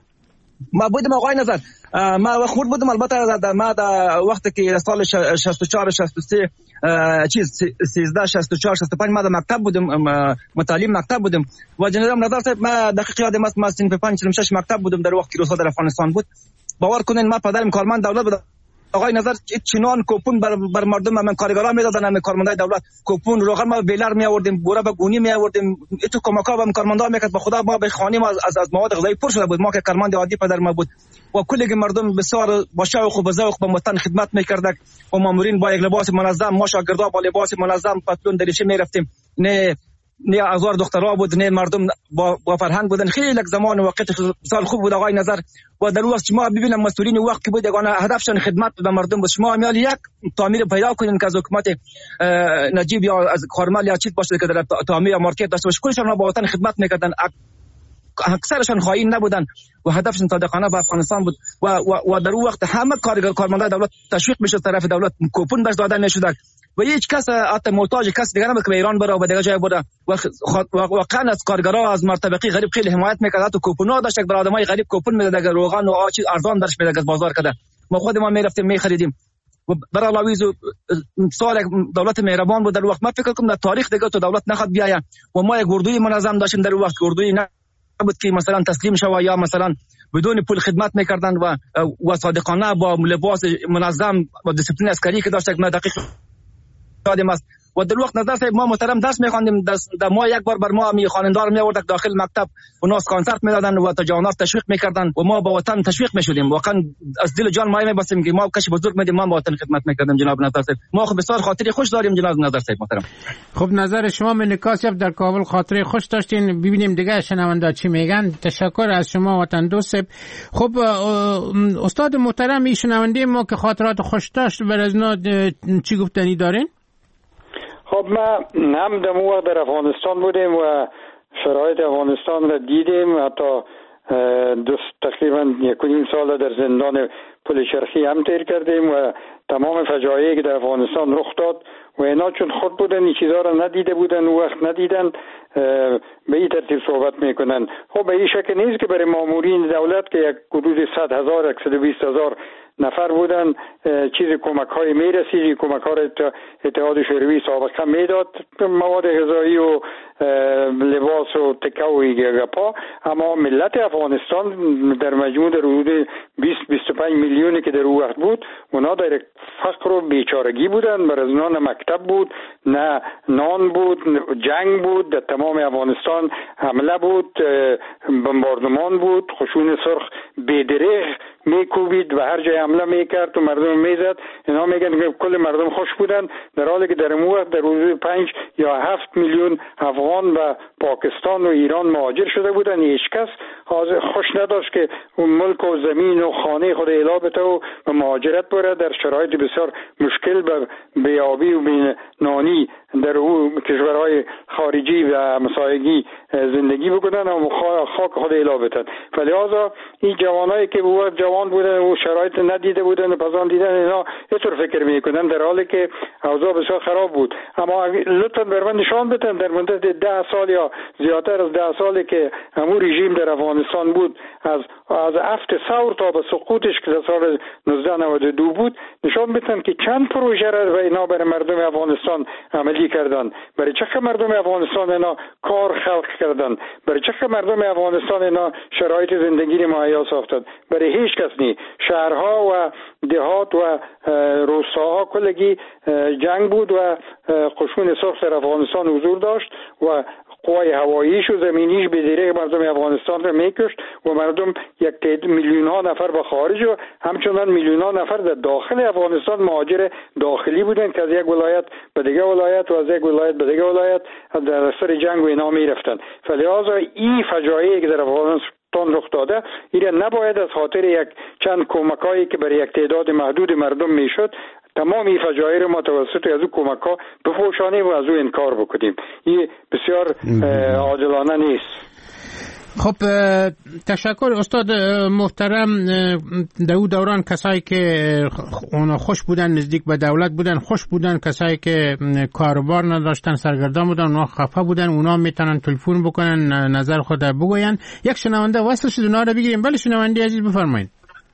[SPEAKER 15] ما بودم آقای نظر، ما خود بودم. البته ما در وقتی که سال شصت و چهار شصت و سه چیز سیزده شصت و چهار شصت و پنج ما در مکتب بودم، متعلم مکتب بودم و جناب نظر صاحب ما دقیق یادم است ما صنف پنج چهل و شش مکتب بودم در وقتی که روسا در افغانستان بود. باور کنین ما پدرم کارمند دولت بود آقای نظر. چنان کوپون بر, بر مردم من کارگرا میدادن، من کارمندای دولت کوپون روغن ما بیلر می آوردیم، بوره به گونی می آوردیم. ایتو کمکا به کارمندا میکرد. به خدا ما به خانه ما از از مواد غذایی پر شده بود. ما که کارمند عادی پدر ما بود و کلی مردم بسیار با شوق و ذوق به وطن خدمت میکردند و مامورین با یک لباس منظم، ما شاگردا با لباس منظم پتلون دریچه میرفتیم. نه نه هزار دخترها بود، نه مردم با, با فرهنگ بودن. خیلی یک زمان وقت سال خوب بود آقای نظر. و در وقت شما ببینم مسئولین وقت که بود یگانه هدفشون خدمت به مردم بود. شما میال یک تعمیر پیدا کنین که از حکومت نجیب یا از کارمل یا چیت باشه که در تعمیر مارکت داشته باشه، کلشون با وطن خدمت میکردن. اکثرشون خائن نبودن و هدفشون صادقانه به افغانستان بود و, و, و در اون وقت همه کارگر کارمندان دولت تشویق میشد طرف دولت، کوپون بهش داده میشد و هیچ کس حتی محتاج کس دیگه نبود که به ایران بره و به دیگه جای بره. و واقعا از کارگرها از مرتبقی غریب خیلی حمایت میکرد. تو کوپونا داشت بر آدمای غریب کوپون میداد، روغن و آب ارزان درش میداد از بازار کده. ما خود ما میرفتیم میخریدیم و برای علاوه سال دولت مهربان بود در وقت. ما فکر کنم در تاریخ دیگه تو دولت نخواد بیاید و ما یک اردوی منظم داشتیم در وقت. اردوی نبود که مثلا تسلیم شوه یا مثلا بدون پول خدمت میکردن و و صادقانه با لباس منظم و دیسپلین عسکری که داشت. ما دقیق یادم است و در وقت نظر صاحب ما محترم درس می‌خواندیم، در ما یک بار بر ما می خواندار می آورد داخل مکتب و ناس کنسرت می‌دادن و تجاوزات تشویق می‌کردن و ما با وطن تشویق می‌شدیم. واقعا از دل جان ما می‌بستیم که ما کش بزرگ می‌دیم، ما با وطن خدمت می‌کردیم جناب نظر صاحب. ما خب بسیار خاطری خوش داریم جناب نظر صاحب محترم.
[SPEAKER 8] خب نظر شما من نکاسی در کابل خاطره خوش داشتین، ببینیم دیگه شنوندا چی میگن. تشکر از شما وطن دوست. خب استاد محترم، این شنونده ما که خاطرات خوش داشت بر از اینا چی گفتنی دارین؟
[SPEAKER 9] خب ما هم در وقت در افغانستان بودیم و شرایط افغانستان را دیدیم، حتی دوست تقریبا یک و نیم سال در زندان پل چرخی هم تیر کردیم و تمام فجایعی که در افغانستان رخ داد و اینا چون خود بودن این چیزها را ندیده بودن و وقت ندیدن به این ترتیب صحبت میکنن. خب به این شکل نیست که برای مامورین دولت که یک حدود صد هزار صد و بیست هزار نفر بودن چیز کمک های میرسید. کمک ها اتحاد شوروی سابقا میداد، مواد غذایی و لباس و تکه و گپا، اما ملت افغانستان در مجموع در حدود بیست بیست و پنج میلیونی که در اون وقت بود، اونا در فقر و بیچارگی بودن. بر از اونا نه مکتب بود، نه نان بود، جنگ بود، در تمام افغانستان حمله بود، بمباردمان بود، خشون سرخ بی‌دریغ میکوبید و هر جای حمله میکرد و مردم میزد. اینا میگن که کل مردم خوش بودن، در حالی که در اون وقت در حدود پنج یا هفت میلیون افغان و پاکستان و ایران مهاجر شده بودن. هیچ کس خوش نداشت که اون ملک و زمین و خانه خود اعلا بده و به مهاجرت بره. در شرایط بسیار مشکل به بیابی و بینانی در او کشورهای خارجی و مسایگی زندگی بکنن و خاک خود اعلا بدن. فلذا این جوانایی که بود جوان بودن و شرایط ندیده بودن و پسان دیدن، اینا اینطور فکر میکنن در حالی که اوضاع بسیار خراب بود. اما لطفا بر من نشان بدن در مدت ده سال یا زیادتر از ده سالی که همون رژیم در افغانستان بود، از از افت ثور تا به سقوطش که در سال نوزده نود و دو بود، نشان بدن که چند پروژه را و اینا برای مردم افغانستان عملی کردن، برای چه مردم افغانستان اینا کار خلق کردن، برای چه مردم افغانستان اینا شرایط زندگی مهیا ساختن. برای هیچ کس نی. شهرها و دهات و روستاها کلگی جنگ بود و خشون سرخ در افغانستان حضور داشت و قوای هواییش و زمینیش به دریغ مردم افغانستان را میکشت و مردم یک تعداد میلیون ها نفر به خارج و همچنان میلیون ها نفر در داخل افغانستان مهاجر داخلی بودند که از یک ولایت به دیگه ولایت و از یک ولایت به دیگه ولایت در سر جنگ و اینا میرفتند. فلذا این فجایعی که در افغانستان رخ داده، این نباید از خاطر یک چند کمکایی که برای یک تعداد محدود مردم میشد تمام این فجایع رو ما توسط از اون کمک ها بپوشانیم و از اون انکار بکنیم. این بسیار عادلانه نیست.
[SPEAKER 8] خب تشکر استاد محترم. در اون دوران کسایی که اونا خوش بودن، نزدیک به دولت بودن، خوش بودن، کسایی که کاروبار نداشتن، سرگردان بودن، اونا خفه بودن، اونا میتونن تلفن بکنن نظر خود بگوین. یک شنونده وصل شد، اونا رو بگیریم. بله شنونده عزیز بفرمایید.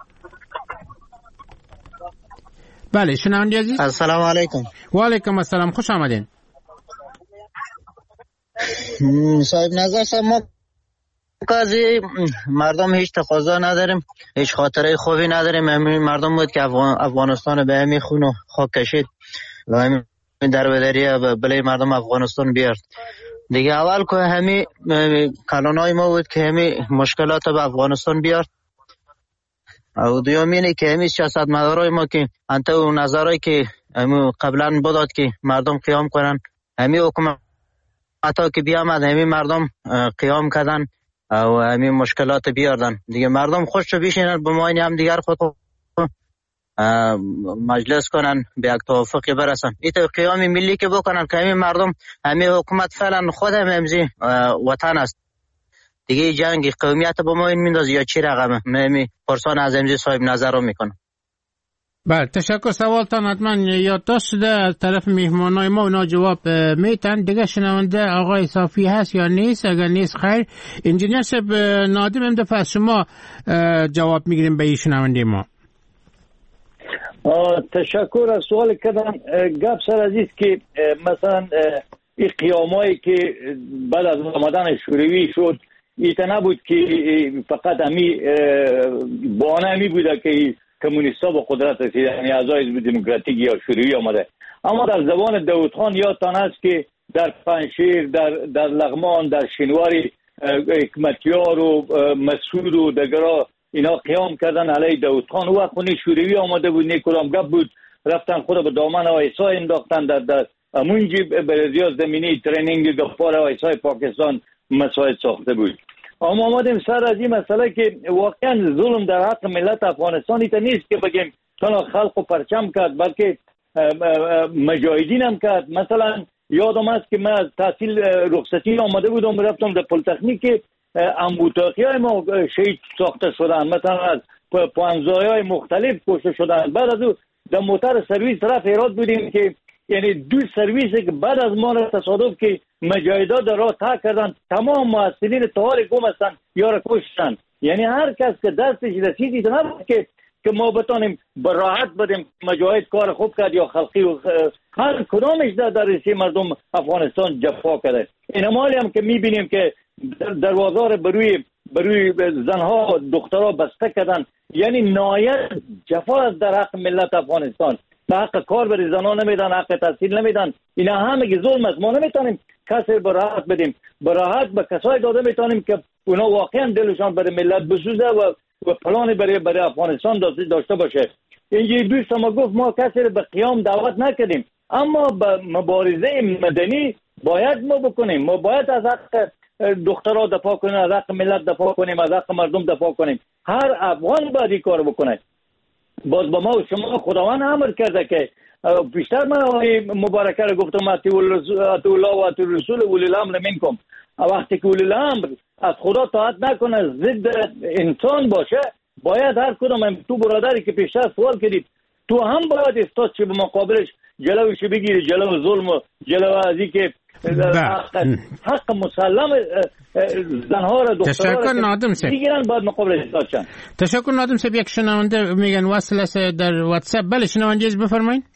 [SPEAKER 8] بله شنونده عزیز.
[SPEAKER 16] السلام علیکم.
[SPEAKER 8] و علیکم السلام، خوش آمدین.
[SPEAKER 16] صاحب نظر صاحب، ما کازی مردم هیچ تقاضا نداریم، هیچ خاطره خوبی نداریم. همین مردم بود که افغان افغانستان به همین خون و خاک کشید و همین در بدری بله مردم افغانستان بیارد دیگه. اول که همین کلانای ما بود که همین مشکلات به افغانستان بیارد، او دومینه که همین سیاست مدارای ما که انت و نظرای که همین قبلا بوداد که مردم قیام کنن، همین حکومت حتی که بیامد همین مردم قیام کردن و همین مشکلات بیاردن دیگه. مردم خوش شو بیشینن به ماین هم دیگر خود مجلس کنن، به یک توافقی برسن. ایتا قیام ملی که بکنن که همین مردم همین حکومت فعلا خود هم همزی وطن است دیگه. جنگی قومیت به ماین مینداز یا چی رقمه؟ همین پرسان از همزی صاحب نظر رو میکنم.
[SPEAKER 8] بله تشکر. سوالتان حتما یادداشت شده از طرف میهمانای ما، اونا جواب میتن. دیگه شنونده آقای صافی هست یا نیست؟ اگر نیست خیر. انجینیر صاحب نادم هم دفعه از شما جواب میگیریم به این شنونده ما.
[SPEAKER 12] تشکر. از سوال کردن گپ سر عزیز که مثلا این قیامایی که بعد از آمدن شوروی شد، ایتا نبود که فقط همی بانه همی بوده که کمونیستا با قدرت رسیدن، یعنی اعضای حزب دموکراتیک یا شوروی آمده. اما در زبان داود خان یادتان است که در پنشیر، در در لغمان، در شینواری حکمتیار و مسعود و دگرا اینا قیام کردن علیه داود خان. او خونی شوروی آمده بود، نیکورام گپ بود، رفتن خود به دامن آیسا انداختن. در در امونجی بلدیا زمینی ترینینگ گفار آیسای پاکستان مساعد ساخته بود. اما آمدیم سر از این مسئله که واقعا ظلم در حق ملت افغانستانی تا نیست که بگیم تنها خلق و پرچم کرد، بلکه مجاهدین هم کرد. مثلا یادم است که من از تحصیل رخصتی آمده بودم، رفتم در پلیتکنیک، انبوتاقی های ما شهید ساخته شدن، مثلا از پانزای های مختلف کشته شدن. بعد از او در موتر سرویس طرف هرات بودیم که یعنی دو سرویس که بعد از ما را تصادف که مجاهدا در راه تا کردن، تمام محصلین طوال گم هستند یا را کشتن. یعنی هر کس که دستش رسیدی نبود که که ما بتانیم به راحت بدیم مجاهد کار خوب کرد یا خلقی و هر کدامش در درسی مردم افغانستان جفا کرده. این مالی هم که میبینیم که دروازار بروی بروی زنها دخترها بسته کردن، یعنی نهایت جفا در حق ملت افغانستان. به حق کار بری زنها نمیدن، حق تحصیل نمیدن. اینا همه ظلم است. ما نمیتونیم کسی به راحت بدیم، به راحت به کسای داده میتونیم که اونا واقعا دلشان برای ملت بسوزه و و پلان برای برای افغانستان داشته باشه. اینجا دوست ما گفت ما کسی رو به قیام دعوت نکردیم، اما به مبارزه مدنی باید ما بکنیم. ما باید از حق دخترها دفاع کنیم، از حق ملت دفاع کنیم، از حق مردم دفاع کنیم. هر افغان باید این کار بکنه. باز با ما و شما خداوند امر کرده که بیشتر من مبارکه رو گفتم اطیعوا الله و اطیعوا الرسول و اولی الامر منکم. وقتی که اولی الامر از خدا اطاعت نکنه، ضد انسان باشه، باید هر کدوم تو برادری که پیشتر سوال کردید تو هم باید استاد چه به مقابلش جلوش بگیری، جلو ظلم و جلو از این که حق, حق مسلم زنها را دخترها را بگیرن باید مقابلش استاد شن.
[SPEAKER 8] تشکر نادم صاحب. یک شنونده میگن وصل است در واتساپ. بله شنونده از بفرمایید.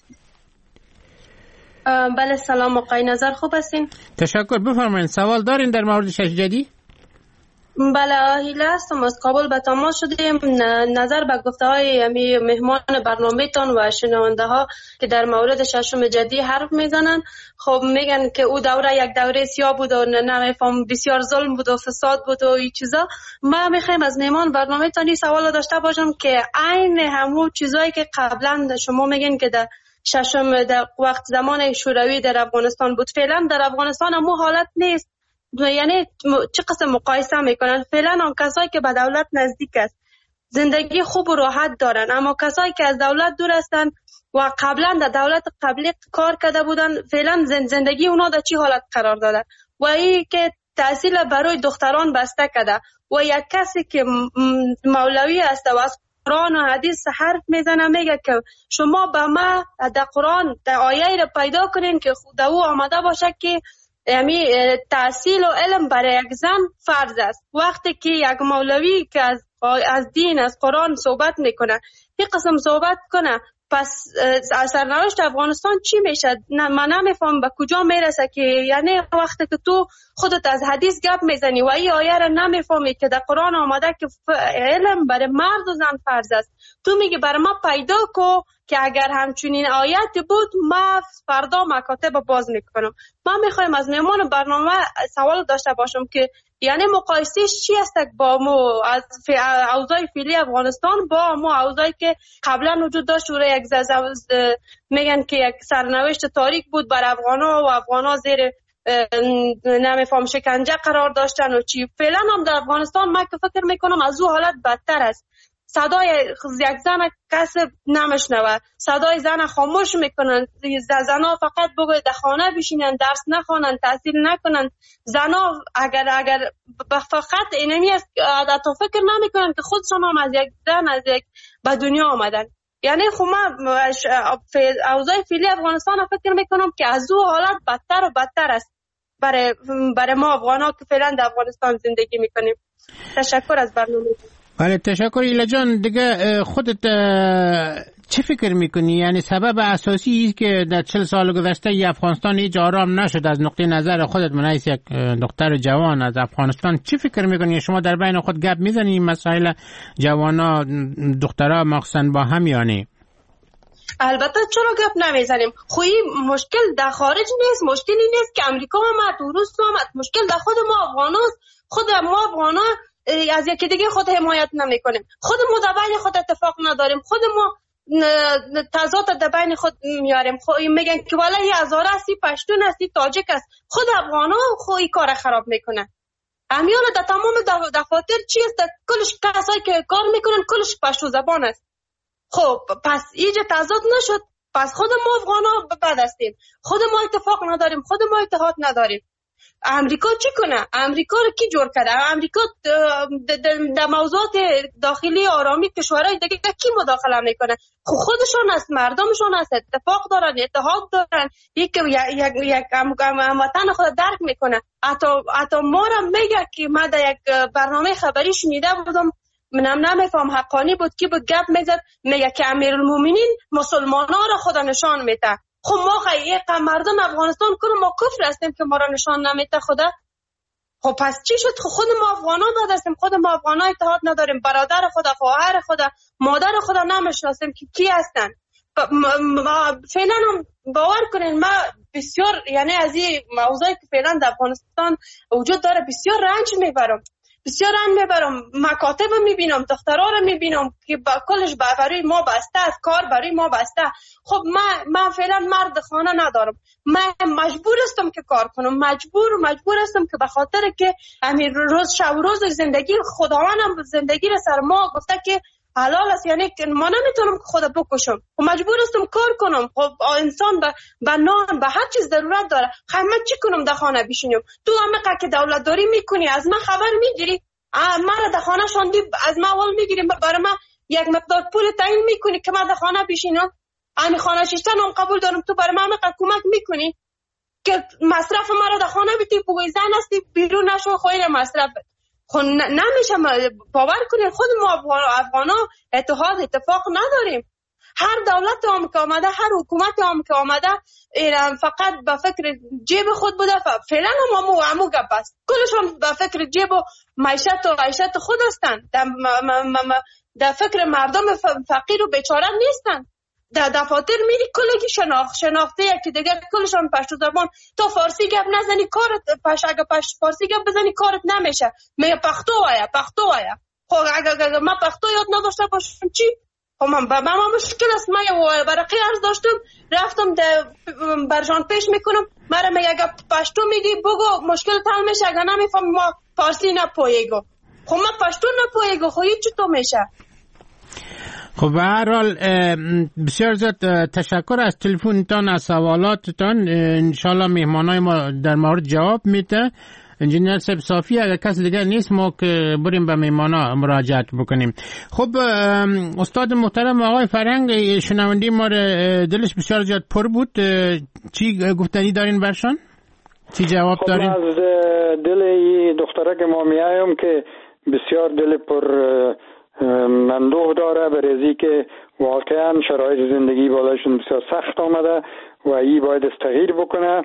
[SPEAKER 17] بله سلام آقای نظر، خوب هستین؟
[SPEAKER 8] تشکر، بفرمایید. سوال دارین در مورد شش جدی؟
[SPEAKER 17] بله آهیله هستم، از کابل به تماس شدیم. نظر به گفته های مهمان برنامه تان و شنونده ها که در مورد ششم جدی حرف میزنن، خب میگن که او دوره یک دوره سیاه بود و نمیفهم بسیار ظلم بود و فساد بود و این چیزا. ما میخوایم از مهمان برنامه تانی سوال داشته باشم که عین همون چیزایی که قبلا شما میگن که در ششم در وقت زمان شوروی در افغانستان بود، فعلا در افغانستان هم حالت نیست. یعنی چه قسم مقایسه میکنن؟ فعلا آن کسایی که به دولت نزدیک است زندگی خوب و راحت دارن، اما کسایی که از دولت دور هستن و قبلا در دولت قبلی کار کرده بودن فعلا زندگی اونا در چی حالت قرار داده و این که تحصیل برای دختران بسته کرده و یک کسی که مولوی است و از قرآن و حدیث حرف میزنه میگه که شما به ما در قرآن در آیه را پیدا کنین که خود او آمده باشه که یعنی تحصیل و علم برای یک زن فرض است. وقتی که یک مولوی که از از دین از قرآن صحبت میکنه این قسم صحبت کنه، پس سرنوشت افغانستان چی میشه؟ من نمیفهم به کجا میرسه که یعنی وقتی که تو خودت از حدیث گپ میزنی و این آیه را نمیفهمی که در قرآن آمده که علم برای مرد و زن فرض است، تو میگی برای ما پیدا کو که اگر همچنین آیت بود ما فردا مکاتب باز میکنم. ما میخوایم از مهمان برنامه سوال داشته باشم که یعنی مقایسهش چی است با مو از اوضاع فعلی افغانستان با مو اوضاعی که قبلا وجود داشت و یک زز میگن که یک سرنوشت تاریک بود بر افغانا و افغانا زیر نمیفهم شکنجه قرار داشتن و چی. فعلا هم در افغانستان من که فکر میکنم از او حالت بدتر است. صدای یک زن کس نمیشنوه، صدای زن خاموش میکنن، زنها فقط بگوید در خانه بشینن، درس نخوانن، تحصیل نکنن. زنها اگر اگر فقط اینمی است تا فکر نمیکنن که خودشان هم از یک زن از یک به دنیا آمدن. یعنی خب من اوضاع فعلی افغانستان فکر میکنم که از او حالت بدتر و بدتر است برای برای ما افغان‌ها که فعلا در افغانستان زندگی میکنیم. تشکر از برنامه.
[SPEAKER 8] بله تشکر. ایلا جان دیگه خودت چه فکر میکنی؟ یعنی سبب اساسی است که در چهل سال گذشته ای افغانستان هیچ آرام نشد از نقطه نظر خودت من از یک دختر جوان از افغانستان چه فکر میکنی؟ شما در بین خود گپ میزنی مسائل جوانا دخترها مخصوصا با هم یعنی؟
[SPEAKER 17] البته چرا گپ نمیزنیم؟ خو این مشکل در خارج نیست، مشکلی نیست که امریکا آمد و روس آمد، مشکل در خود ما افغاناست. خود ما افغانا از یکی دیگه خود حمایت نمیکنیم، خود ما در بین خود اتفاق نداریم، خود ما تضاد در بین خود میاریم. خو میگن که والا یه هزاره هستی، پشتون هستی، تاجک است. خود افغانا خو این کار خراب میکنن. امیال در تمام دفاتر چی است؟ کلش کسایی که کار میکنن کلش پشتو زبان است. خب پس اینجا تضاد نشد. پس خود ما افغانا بد هستیم، خود ما اتفاق نداریم، خود ما اتحاد نداریم. امریکا چی کنه؟ امریکا رو کی جور کرده؟ امریکا در موضوعات داخلی آرامی کشورهای دیگه کی مداخله میکنه؟ خب خودشون است، مردمشون است، اتفاق دارن، اتحاد دارن، یک یک یک هموطن خود درک میکنه. حتی حتی ما را میگه که من در یک برنامه خبری شنیده بودم، منم نمیفهم حقانی بود که بود گپ میزد، میگه که امیرالمومنین مسلمانا را خدا نشان میده. خب ما خیلی مردم افغانستان کنم ما کفر هستیم که ما را نشان نمیده خدا. خب پس چی شد؟ خود ما افغانا بد هستیم، خود ما افغانا اتحاد نداریم، برادر خدا، خواهر خدا، مادر خدا نمیشناسیم که کی هستن. فعلا هم باور کنین ما بسیار یعنی از این موضوعی که فعلا در افغانستان وجود داره بسیار رنج میبرم، بسیار رنج میبرم. مکاتب میبینم، دخترها رو میبینم که با کلش برای ما بسته است، کار برای ما بسته. خب من من فعلا مرد خانه ندارم، من مجبور هستم که کار کنم، مجبور مجبور هستم که به خاطر که همین روز شب روز زندگی خداوندم زندگی رو سر ما گفته که حلال است، یعنی ما نمیتونم خدا بکشم، خب مجبور هستم کار کنم. خب انسان به به نان به هر چیز ضرورت داره. خب من چی کنم در خانه بشینم؟ تو همه که دولت داری میکنی از من خبر میگیری، مرا در خانه شاندی از من اول میگیری، برای من یک مقدار پول تعیین میکنی که من در خانه بشینم. همین خانه شیشتن هم قبول دارم، تو برای من کمک میکنی که مصرف مرا در خانه بیتی، بوی زن هستی بیرون نشو خویر مصرف. خب نمیشه باور کنید خود ما افغانا اتحاد اتفاق نداریم. هر دولت هم که آمده، هر حکومت هم که آمده فقط به فکر جیب خود بوده. فعلا هم همو همو گپ است، کلشون به فکر جیب و معیشت و عیشت خود هستند، در فکر مردم فقیر و بیچاره نیستند. در دفاتر میری کلگی شناخت شناخته یکی دیگه کلشان پشتو زبان. تو فارسی گپ نزنی کارت پش اگه پش فارسی گپ بزنی کارت نمیشه، میگه پختو آیا پختو آیا. خب اگه اگه من پختو یاد نداشته باشم چی؟ خب من با من مشکل است. من برقی عرض داشتم رفتم برجان پیش میکنم، مرا میگه اگه پشتو میگی بگو مشکل حل میشه، اگه نمیفهم ما فارسی نپویگو. خب من پشتو نپویگو خب چی تو میشه؟
[SPEAKER 8] خب به هر حال بسیار زیاد تشکر از تلفنتان، از سوالاتتان. انشالله مهمانای ما در مورد جواب میده. انجینیر صاحب صافی اگر کس دیگر نیست ما که بریم به مهمانا مراجعت بکنیم. خب استاد محترم آقای فرهنگ، شنوندی ما دلش بسیار زیاد پر بود، چی گفتنی دارین برشان؟ چی جواب دارین؟
[SPEAKER 9] خب از دل دختره که ما میایم که بسیار دل پر مندوح داره، برای که واقعا شرایط زندگی بالاشون بسیار سخت آمده و ای باید تغییر بکنه.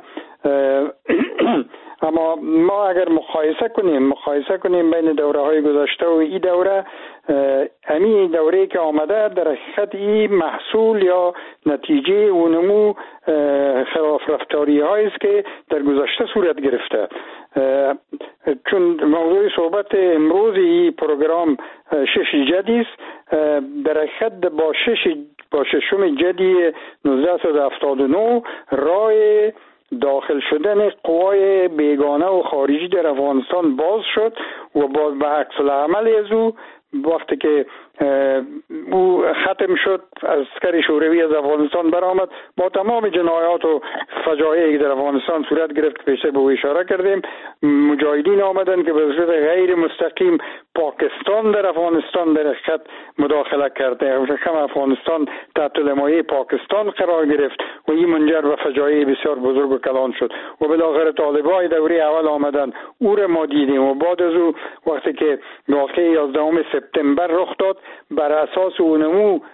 [SPEAKER 9] اما ما اگر مقایسه کنیم مقایسه کنیم بین دوره های گذشته و این دوره، همین دوره که آمده در حقیقت این محصول یا نتیجه و نمو خلاف رفتاری هایی است که در گذشته صورت گرفته. چون موضوع صحبت امروز این پروگرام شش جدی است، در حقیقت با شش با ششم جدی نوزده هفتاد و نه راه داخل شدن قوای بیگانه و خارجی در افغانستان باز شد و باز به عکس العمل از او وقتی که او ختم شد عسکر شوروی از افغانستان برآمد با تمام جنایات و فجایعی که در افغانستان صورت گرفت که پیش به او اشاره کردیم. مجاهدین آمدن که به صورت غیر مستقیم پاکستان در افغانستان در حقیقت مداخله کرده، هم افغانستان تحت لمایه پاکستان قرار گرفت و این منجر به فجایع بسیار بزرگ و کلان شد و بالاخره طالبای دوره اول آمدن، او را ما دیدیم و بعد از او وقتی که واقعه یازدهم سپتامبر رخ داد بر اساس اونمو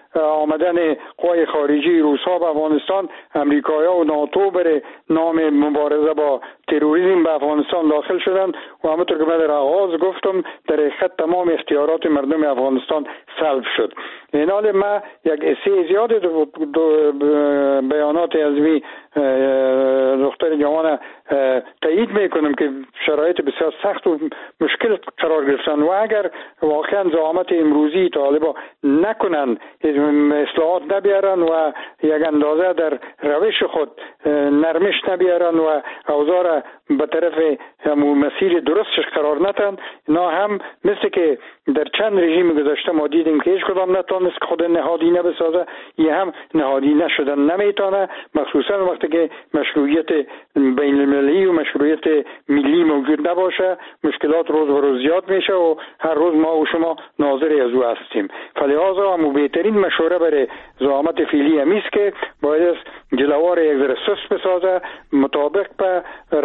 [SPEAKER 9] آمدن قوای خارجی روس‌ها به افغانستان، امریکایی‌ها و ناتو بر نام مبارزه با تروریسم به افغانستان داخل شدند و همونطور که من در آغاز گفتم در حقیقت تمام اختیارات مردم افغانستان سلب شد. این حال ما یک اسی زیاد بیانات از می دختر جوان تایید میکنم که شرایط بسیار سخت و مشکل قرار گرفتن و اگر واقعا زعامت امروزی طالبا نکنن، اصلاحات نبیارن و یک اندازه در روش خود نرمش نبیارن و اوضاع به طرف مسیر درستش قرار ندن، اینا هم مثل که در چند رژیم گذشته ما دیدیم که هیچ کدام نتونست خود نهادینه بسازه، یه هم نهادینه شدن نمیتونه، مخصوصا وقتی که مشروعیت بین المللی و مشروعیت ملی موجود نباشه مشکلات روز به روز زیاد میشه و هر روز ما و شما ناظر از او هستیم. فلذا هم بهترین مشوره برای زعامت فعلی همیست که باید جلوار یک ذره سست بسازه، مطابق به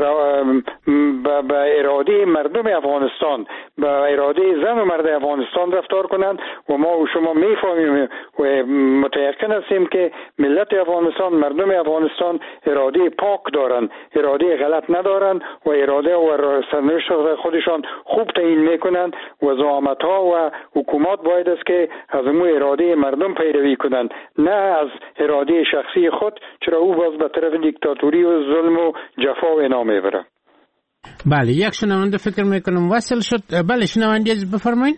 [SPEAKER 9] به اراده مردم افغانستان، به اراده زن و مرد افغانستان رفتار کنند و ما و شما میفهمیم و متيقن هستیم که ملت افغانستان، مردم افغانستان اراده پاک دارند، اراده غلط ندارند و اراده و سرنوشت خودشان خوب تعیین میکنند و زعامت ها و حکومت باید است که از مو اراده مردم پیروی کنند، نه از اراده شخصی خود، چرا او باز به طرف دیکتاتوری و ظلم و جفا و اینا میبره.
[SPEAKER 8] بله، یک شنونده فکر میکنم وصل شد. بله شنونده بفرمایید.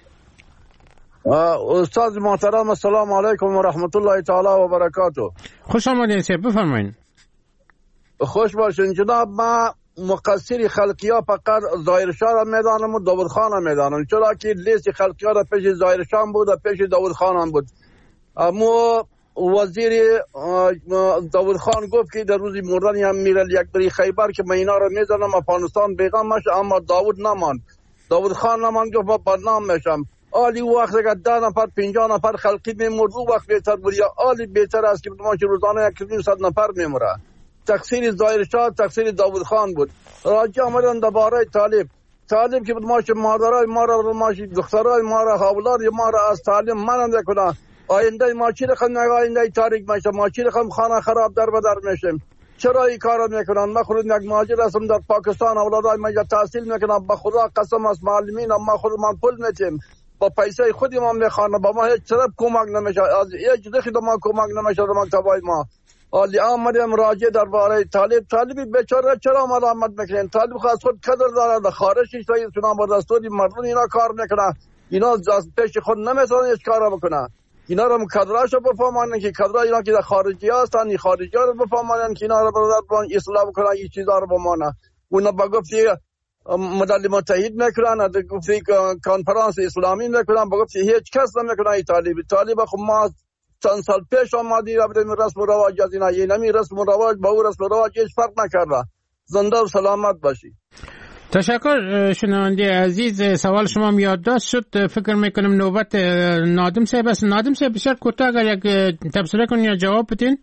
[SPEAKER 18] استاد محترم السلام علیکم و رحمت الله تعالی و برکاته.
[SPEAKER 8] خوش آمدین سید، بفرمایید.
[SPEAKER 18] خوش باشین جناب. ما مقصر خلقیا فقط ظاهرشاه را میدانم و داود خان را میدانم، چرا که لیست خلقیا را پیش ظاهرشاه بود و پیش داود خان هم بود. اما وزیر داود خان گفت که در روزی مردن هم میرل یک بری خیبر که من اینا را میزنم افغانستان بیغم میشه، اما داود نماند. داود خان نماند گفت من بدنام میشم. آلی وقت اگر ده نفر پنجاه نفر خلقی میمرد او وقت بهتر بود، یا آلی بهتر است که ما که روزانه یک کلیم صد نفر میمره. تقصیر ظاهرشاه تقصیر داود خان بود. راجع آمدن درباره طالب طالب که بود ما که مادرای ما را ما دخترای ما را اولاد ما را از تعلیم منع نکنه. آینده ما چی رقم نگاه آینده تاریک میشه، ما چی رقم خانه خراب در بدر میشیم. چرا این کارا میکنن؟ من خود یک مهاجر هستم در پاکستان، اولادای من تحصیل میکنم، به خدا قسم است معلمین ما خود من پول میتیم، با پیسه خودی ما میخوانم، با ما هیچ طرف کمک نمیشه، از هیچ دخی ما کمک نمیشه در مکتبای ما. علی آمدیم راجع درباره طالب طالبی بیچاره چرا ملامت میکنین؟ طالب خاص خود قدر داره، در خارجی شاید چون با دستوری مردم اینا کار میکنه، اینا از پیش خود نمیتونن هیچ کار بکنه. اینا رو کادراشو بفهمانن که کادر اینا که در خارجی هستن، این خارجی ها رو بفهمانن که اینا رو برادر اصلاح بکنن، این چیزا رو بمانه. اونا با گفتی ملل متحد میکنن، گفتی کنفرانس اسلامی میکنن، با گفتی هیچ کس نمیکنه. این طالب طالب خب ما چند سال پیش آمدی رفتیم رسم و رواج از اینا، یه نمی رسم و رواج با او رسم و رواج هیچ فرق نکرده. زنده و سلامت باشی.
[SPEAKER 8] تشکر شنونده عزیز. سوال شما یادداشت شد. فکر میکنم نوبت نادم صاحب است. نادم صاحب بسیار کوتاه اگر یک تبصره کنید یا جواب بدین.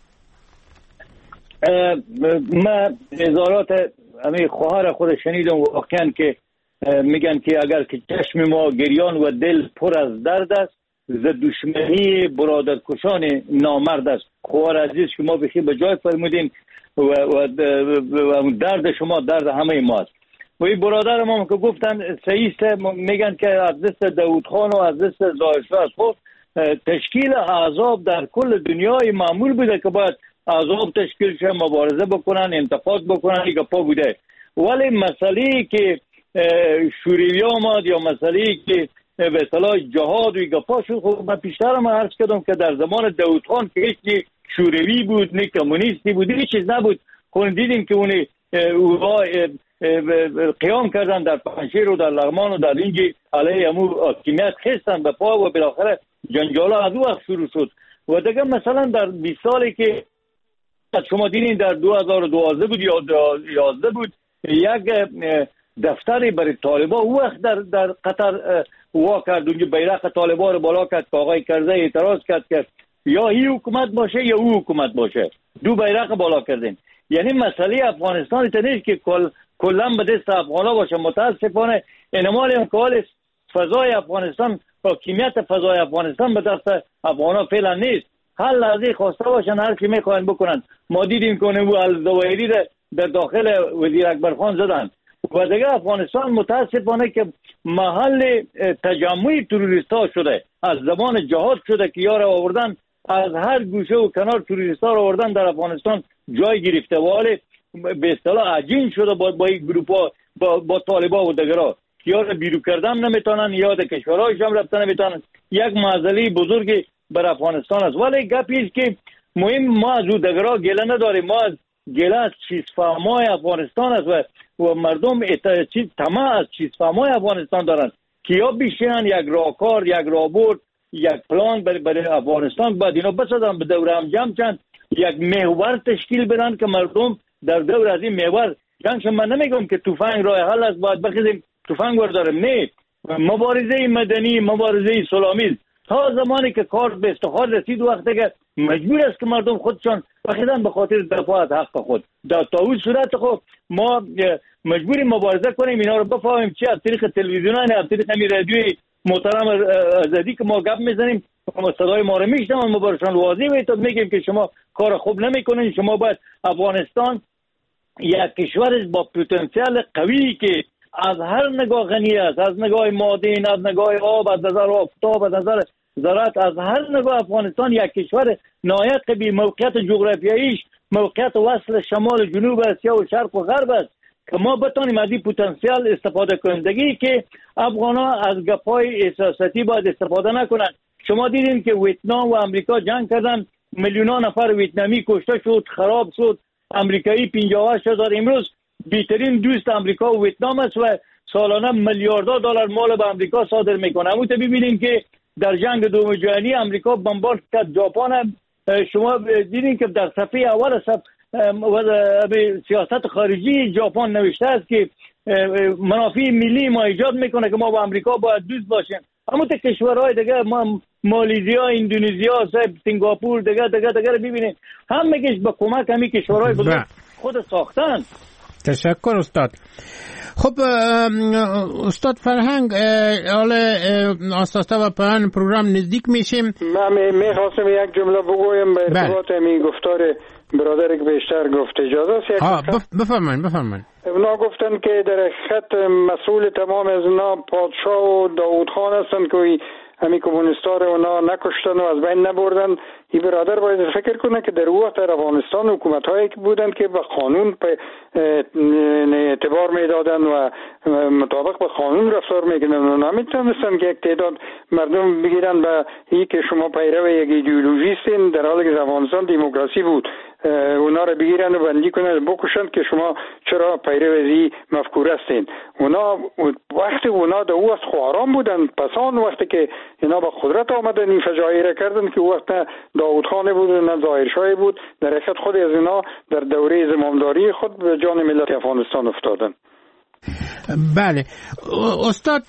[SPEAKER 12] من اظهارات همین خواهر خود شنیدم واقعا که میگن که اگر که چشم ما گریان و دل پر از درد است، ز دشمنی برادرکشان نامرد است. خواهر عزیز که ما بخیر به جای فرمودین و, و, و درد شما درد همه ماست. و این برادر ما که گفتن صحیح است، میگن که از دست داود خان و از دست ظاهرشاه خود تشکیل احزاب در کل دنیای معمول بوده که باید احزاب تشکیل شه، مبارزه بکنن، انتفاض بکنن، این گپا بوده. ولی مسئله که شوروی آمد یا مسئله که به اصطلاح جهاد و گپا شد، خب من پیشتر هم عرض کردم که در زمان داود خان که هیچ شوروی بود نه کمونیستی بود، هیچ چیز نبود. خب دیدیم که اون اوها قیام کردن در پنجشیر و در لغمان و در اینجی علیه امو حاکمیت خستن به پا و بالاخره جنجالا از او وقت شروع شد. و دیگه مثلا در بیست سالی که شما دیدین در دو هزار و دوازده بود یا یازده بود، یک دفتری برای طالبا او وقت در در قطر وا کرد، اونجا بیرق طالبا رو بالا کرد که آقای کرزی اعتراض کرد که یا این حکومت باشه یا او حکومت باشه، دو بیرق بالا کردین. یعنی مسئله افغانستان تا نیست که کل کلا به دست افغانا باشه. متاسفانه انمال هم که فضای افغانستان حاکمیت فضای افغانستان به دست افغانا فعلا نیست. هر لحظه خواسته باشن هر چی میخواین بکنن. ما دیدیم که اون الزوایری در داخل وزیر اکبر خان زدن و دیگه افغانستان متاسفانه که محل تجمع تروریست ها شده. از زمان جهاد شده که یار آوردن از هر گوشه و کنار تروریست ها آوردن در افغانستان جای گرفته و حال به اصطلاح عجین شده با با این گروپ ها با, با طالبا و دیگرها که یا بیرو کردن نمیتونن یا در کشورهایش هم رفتن نمیتونن. یک معضله بزرگی بر افغانستان است. ولی گپی است که مهم ما از او دیگرها گله نداریم. ما از گله از چیزفهمای افغانستان است و و مردم چیز طمع از چیزفهمای افغانستان دارن که یا بیشترن یک راهکار یک راهبرد یک پلان برای برای افغانستان بعد اینا بسازن به دور هم جمع چند یک محور تشکیل بدن که مردم در دور از این محور جنگش. من نمیگم که تفنگ راه حل است باید بخیزیم تفنگ برداریم. نه، مبارزه مدنی مبارزه سلامی تا زمانی که کار به استخوان رسید وقتی که مجبور است که مردم خودشان بخیدن به خاطر دفاع از حق خود. در تا اون صورت خب ما مجبوریم مبارزه کنیم اینا رو بفهمیم چی از طریق تلویزیون از طریق همین رادیوی محترم آزادی که ما گپ میزنیم صدای ما رو میشنون ما برشان واضح میتونیم میگیم که شما کار خوب نمیکنین. شما باید افغانستان یک کشور با پتانسیل قوی که از هر نگاه غنی است، از نگاه معادن، از نگاه آب، از نظر آفتاب، از نظر زراعت، از هر نگاه افغانستان یک کشور نهایت قوی موقعیت جغرافیاییش موقعیت وصل شمال جنوب اسیا و شرق و غرب است که ما بتونیم از این پتانسیل استفاده کنندگی که افغانا از گپای احساساتی باید استفاده نکنند. شما دیدین که ویتنام و امریکا جنگ کردن، میلیون نفر ویتنامی کشته شد، خراب شد. امریکایی پنجاه و هشت هزار امروز بیشترین دوست امریکا و ویتنام است و سالانه میلیاردها دلار مال به امریکا صادر میکنه. همون ببینیم که در جنگ دوم جهانی امریکا بمبارد کرد ژاپن. شما دیدین که در صفحه اول صف سیاست خارجی ژاپن نوشته است که منافع ملی ما ایجاد میکنه که ما با امریکا باید دوست باشیم. اما تا کشورهای دیگه ما مالزیا، اندونزیا، سنگاپور دیگه دیگه دیگه رو ببینیم هم میگیش با کمک همین کشورهای بزرگ خود ساختن.
[SPEAKER 8] تشکر استاد. خب استاد فرهنگ حالا آساسته و پایان پروگرام نزدیک میشیم.
[SPEAKER 9] من میخواستم یک جمله بگویم به ارتباط همین گفتار برادر که بیشتر گفت. اجازه است؟
[SPEAKER 8] ها بفرمایید بفرمایید.
[SPEAKER 9] اونا گفتن که در خط مسئول تمام از اونا پادشاه و داوود خان هستن که همین کمونیستا رو اونا نکشتن و از بین نبردن. این برادر باید فکر کنه که در وقت در افغانستان حکومت هایی که بودن که به قانون اعتبار میدادن و مطابق به قانون رفتار میکنن اونا نمیتونستن که یک تعداد مردم بگیرن به این که شما پیرو یک ایدئولوژیستین در حالی که افغانستان دموکراسی بود اونا رو بگیرن و بندی کنن بکشن که شما چرا پیرو از این مفکوره هستین. اونا وقتی اونا در وقت خواران بودن پسان وقتی که اینا با قدرت آمدن این فجایع را کردن که وقت داوود خان بود نه ظاهر شاه بود در حقیقت خود از اینا در دوره زمامداری خود به جان ملت افغانستان افتادن.
[SPEAKER 8] بله استاد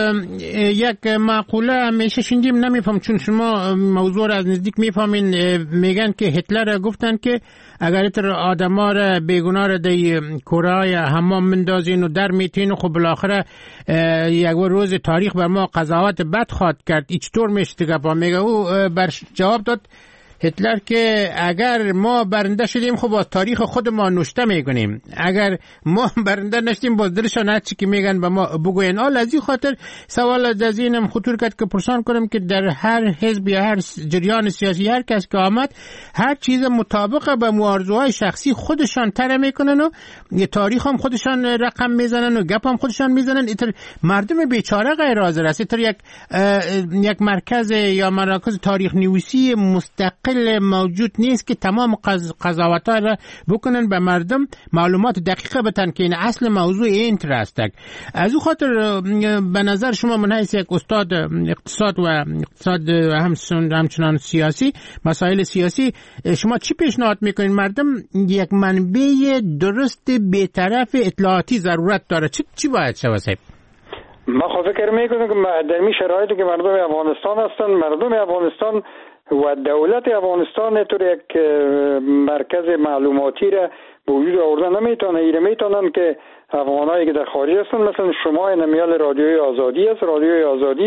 [SPEAKER 8] یک معقوله همیشه شنیدیم نمیفهم چون شما موضوع را از نزدیک میفهمین میگن که هتلر گفتن که اگر اتر آدما را بیگناه را دی کره حمام مندازین و در میتین و خب بالاخره یک روز تاریخ بر ما قضاوت بد خواهد کرد. ایچ طور میشه گپا میگه او بر جواب داد هتلر که اگر ما برنده شدیم خب از تاریخ خود ما نوشته میکنیم، اگر ما برنده نشدیم باز دلشان هرچی که میگن به ما بگوین. آل از این خاطر سوال از اینم خطور کرد که پرسان کنم که در هر حزب یا هر جریان سیاسی هر کس که آمد هر چیز مطابق به آرزوهای شخصی خودشان طرح میکنن و یه تاریخ هم خودشان رقم میزنن و گپ هم خودشان میزنن. ایتر مردم بیچاره غیر حاضر است. ایتر یک یک مرکز یا مراکز تاریخ نویسی مستقل موجود نیست که تمام قضاوت‌ها را بکنن به مردم معلومات دقیقه بتن که این اصل موضوع اینتر است. از او خاطر به نظر شما من حیث یک استاد اقتصاد و اقتصاد همچنان سیاسی مسائل سیاسی شما چی پیشنهاد میکنین؟ مردم یک منبع درست بی‌طرف اطلاعاتی ضرورت داره. چی چی باید شود؟
[SPEAKER 9] ما خب فکر میکنم که در این شرایطی که مردم افغانستان هستن مردم افغانستان و دولت افغانستان طور یک مرکز معلوماتی را به وجود آوردن نمیتونه. ایره میتونن که افغانایی که در خارج هستن مثلا شما نمیال رادیوی آزادی است. رادیوی آزادی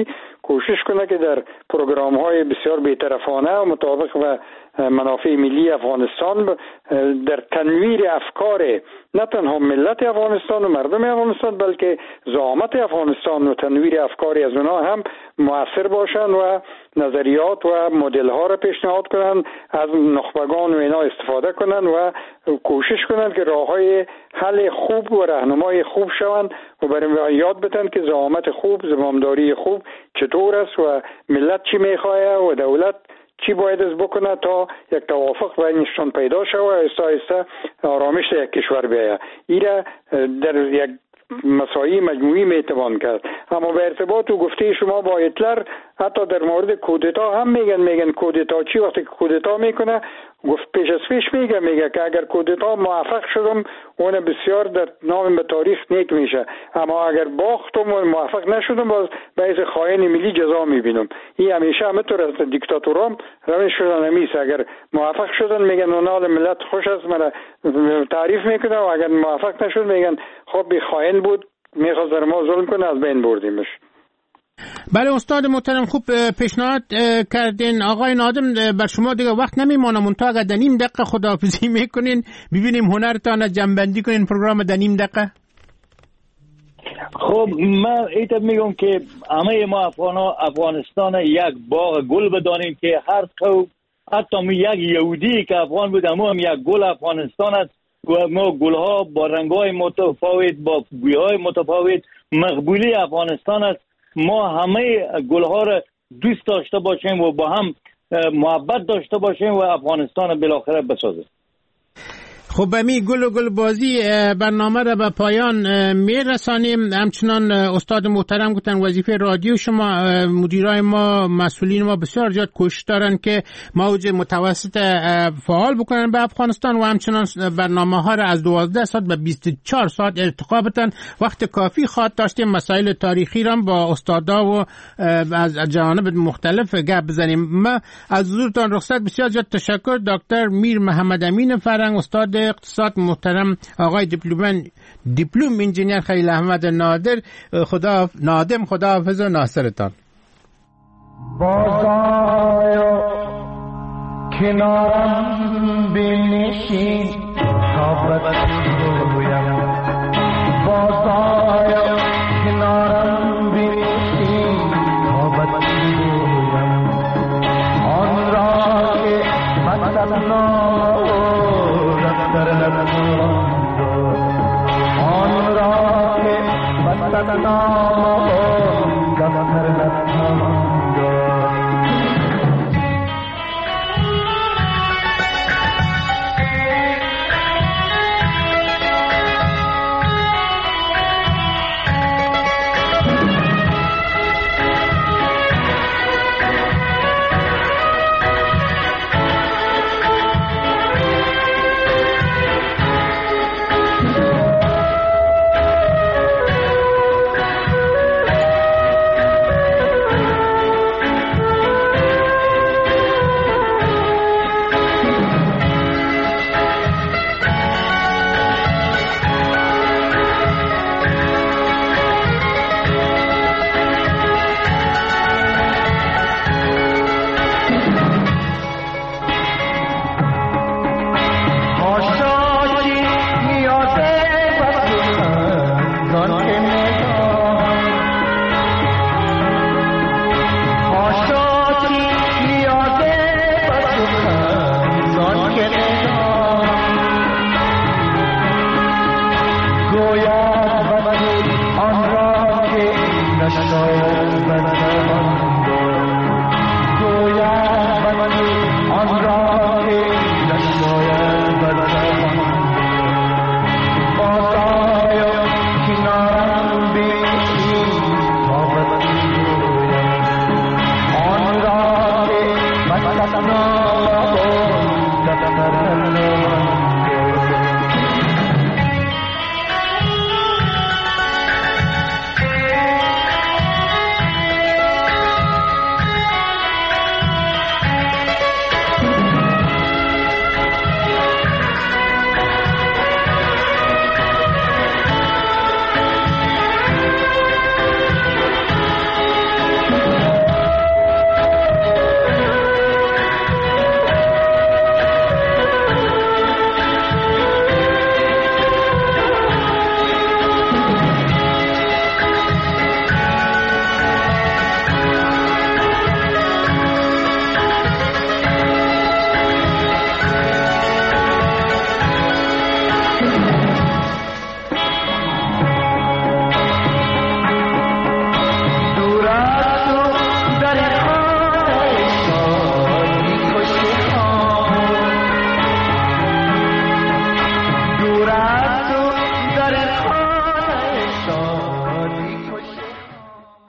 [SPEAKER 9] کوشش کنه که در پروگرام های بسیار بی‌طرفانه و مطابق و منافع ملی افغانستان در تنویر افکار نه تنها ملت افغانستان و مردم افغانستان بلکه زعامت افغانستان و تنویر افکاری از اونها هم مؤثر باشن و نظریات و مدل ها را پیشنهاد کنن، از نخبگان و اینا استفاده کنن و کوشش کنن که راه های حل خوب و راهنمای خوب شوند و برای یاد بدن که زعامت خوب، زمامداری خوب چطور است و ملت چی میخواه و دولت چی باید از بکنه تا یک توافق بینشان پیدا شود و آهسته آهسته آرامش یک کشور بیاید. ایره در یک مسایی مجموعی میتوان کرد. اما به ارتباط و گفته شما با هیتلر، حتی در مورد کودتا هم میگن میگن کودتا چی؟ وقتی که کودتا میکنه گفت پیش از پیش میگه میگه که اگر کودتا موفق شدم اون بسیار در نام به تاریخ نیک میشه، اما اگر باختم و موفق نشدم باز باعث خائن ملی جزا میبینم. این همیشه همینطور است. دیکتاتورام روش شدن همیشه اگر موفق شدن میگن اونال ملت خوش است مرا تعریف میکنه و اگر موفق نشد میگن خب بی خائن بود میخواست در ما ظلم کنه از بین بردیمش.
[SPEAKER 8] بله استاد محترم، خوب پیشنهاد کردین. آقای نادم بر شما دیگه وقت نمیمونه، منتها اگر در نیم دقیقه خداحافظی میکنین ببینیم هنرتان جنبندی کنین پروگرام در نیم دقیقه.
[SPEAKER 12] خب من ایتا میگم که همه ما افغانستان یک باغ گل بدانیم که هر قوم حتی یک یهودی که افغان بود همون هم یک گل افغانستان است و ما گلها با رنگ‌های متفاوت با بوی‌های متفاوت مقبولی افغانستان است. ما همه گلها را دوست داشته باشیم و با هم محبت داشته باشیم و افغانستان بالاخره بسازیم.
[SPEAKER 8] خب بمی گل و گل بازی برنامه را به پایان میرسانیم. همچنان استاد محترم گفتن وظیفه رادیو شما مدیرای ما مسئولین ما بسیار زیاد کوشش دارن که موج متوسط فعال بکنن به افغانستان و همچنان برنامه ها را از دوازده ساعت به بیست و چهار ساعت ارتقا بدن. وقت کافی خواهد داشتیم مسائل تاریخی را با استادا و از جوانب مختلف گپ بزنیم. ما از حضورتان رخصت بسیار زیاد تشکر. دکتر میر محمد امین فرنگ استاد اقتصاد، محترم آقای دیپلم دیپلم انجینیر خلیل احمد نادر، خدا نادم خدا حافظ و ناصرتان.
[SPEAKER 19] بازآی کنارم بنشین تا بگویم، بازآی کنارم بنشین تا بگویم آن را که مثلا آن را که مثلا دفتر نتمام گویا بسی آن را که نشاید بسران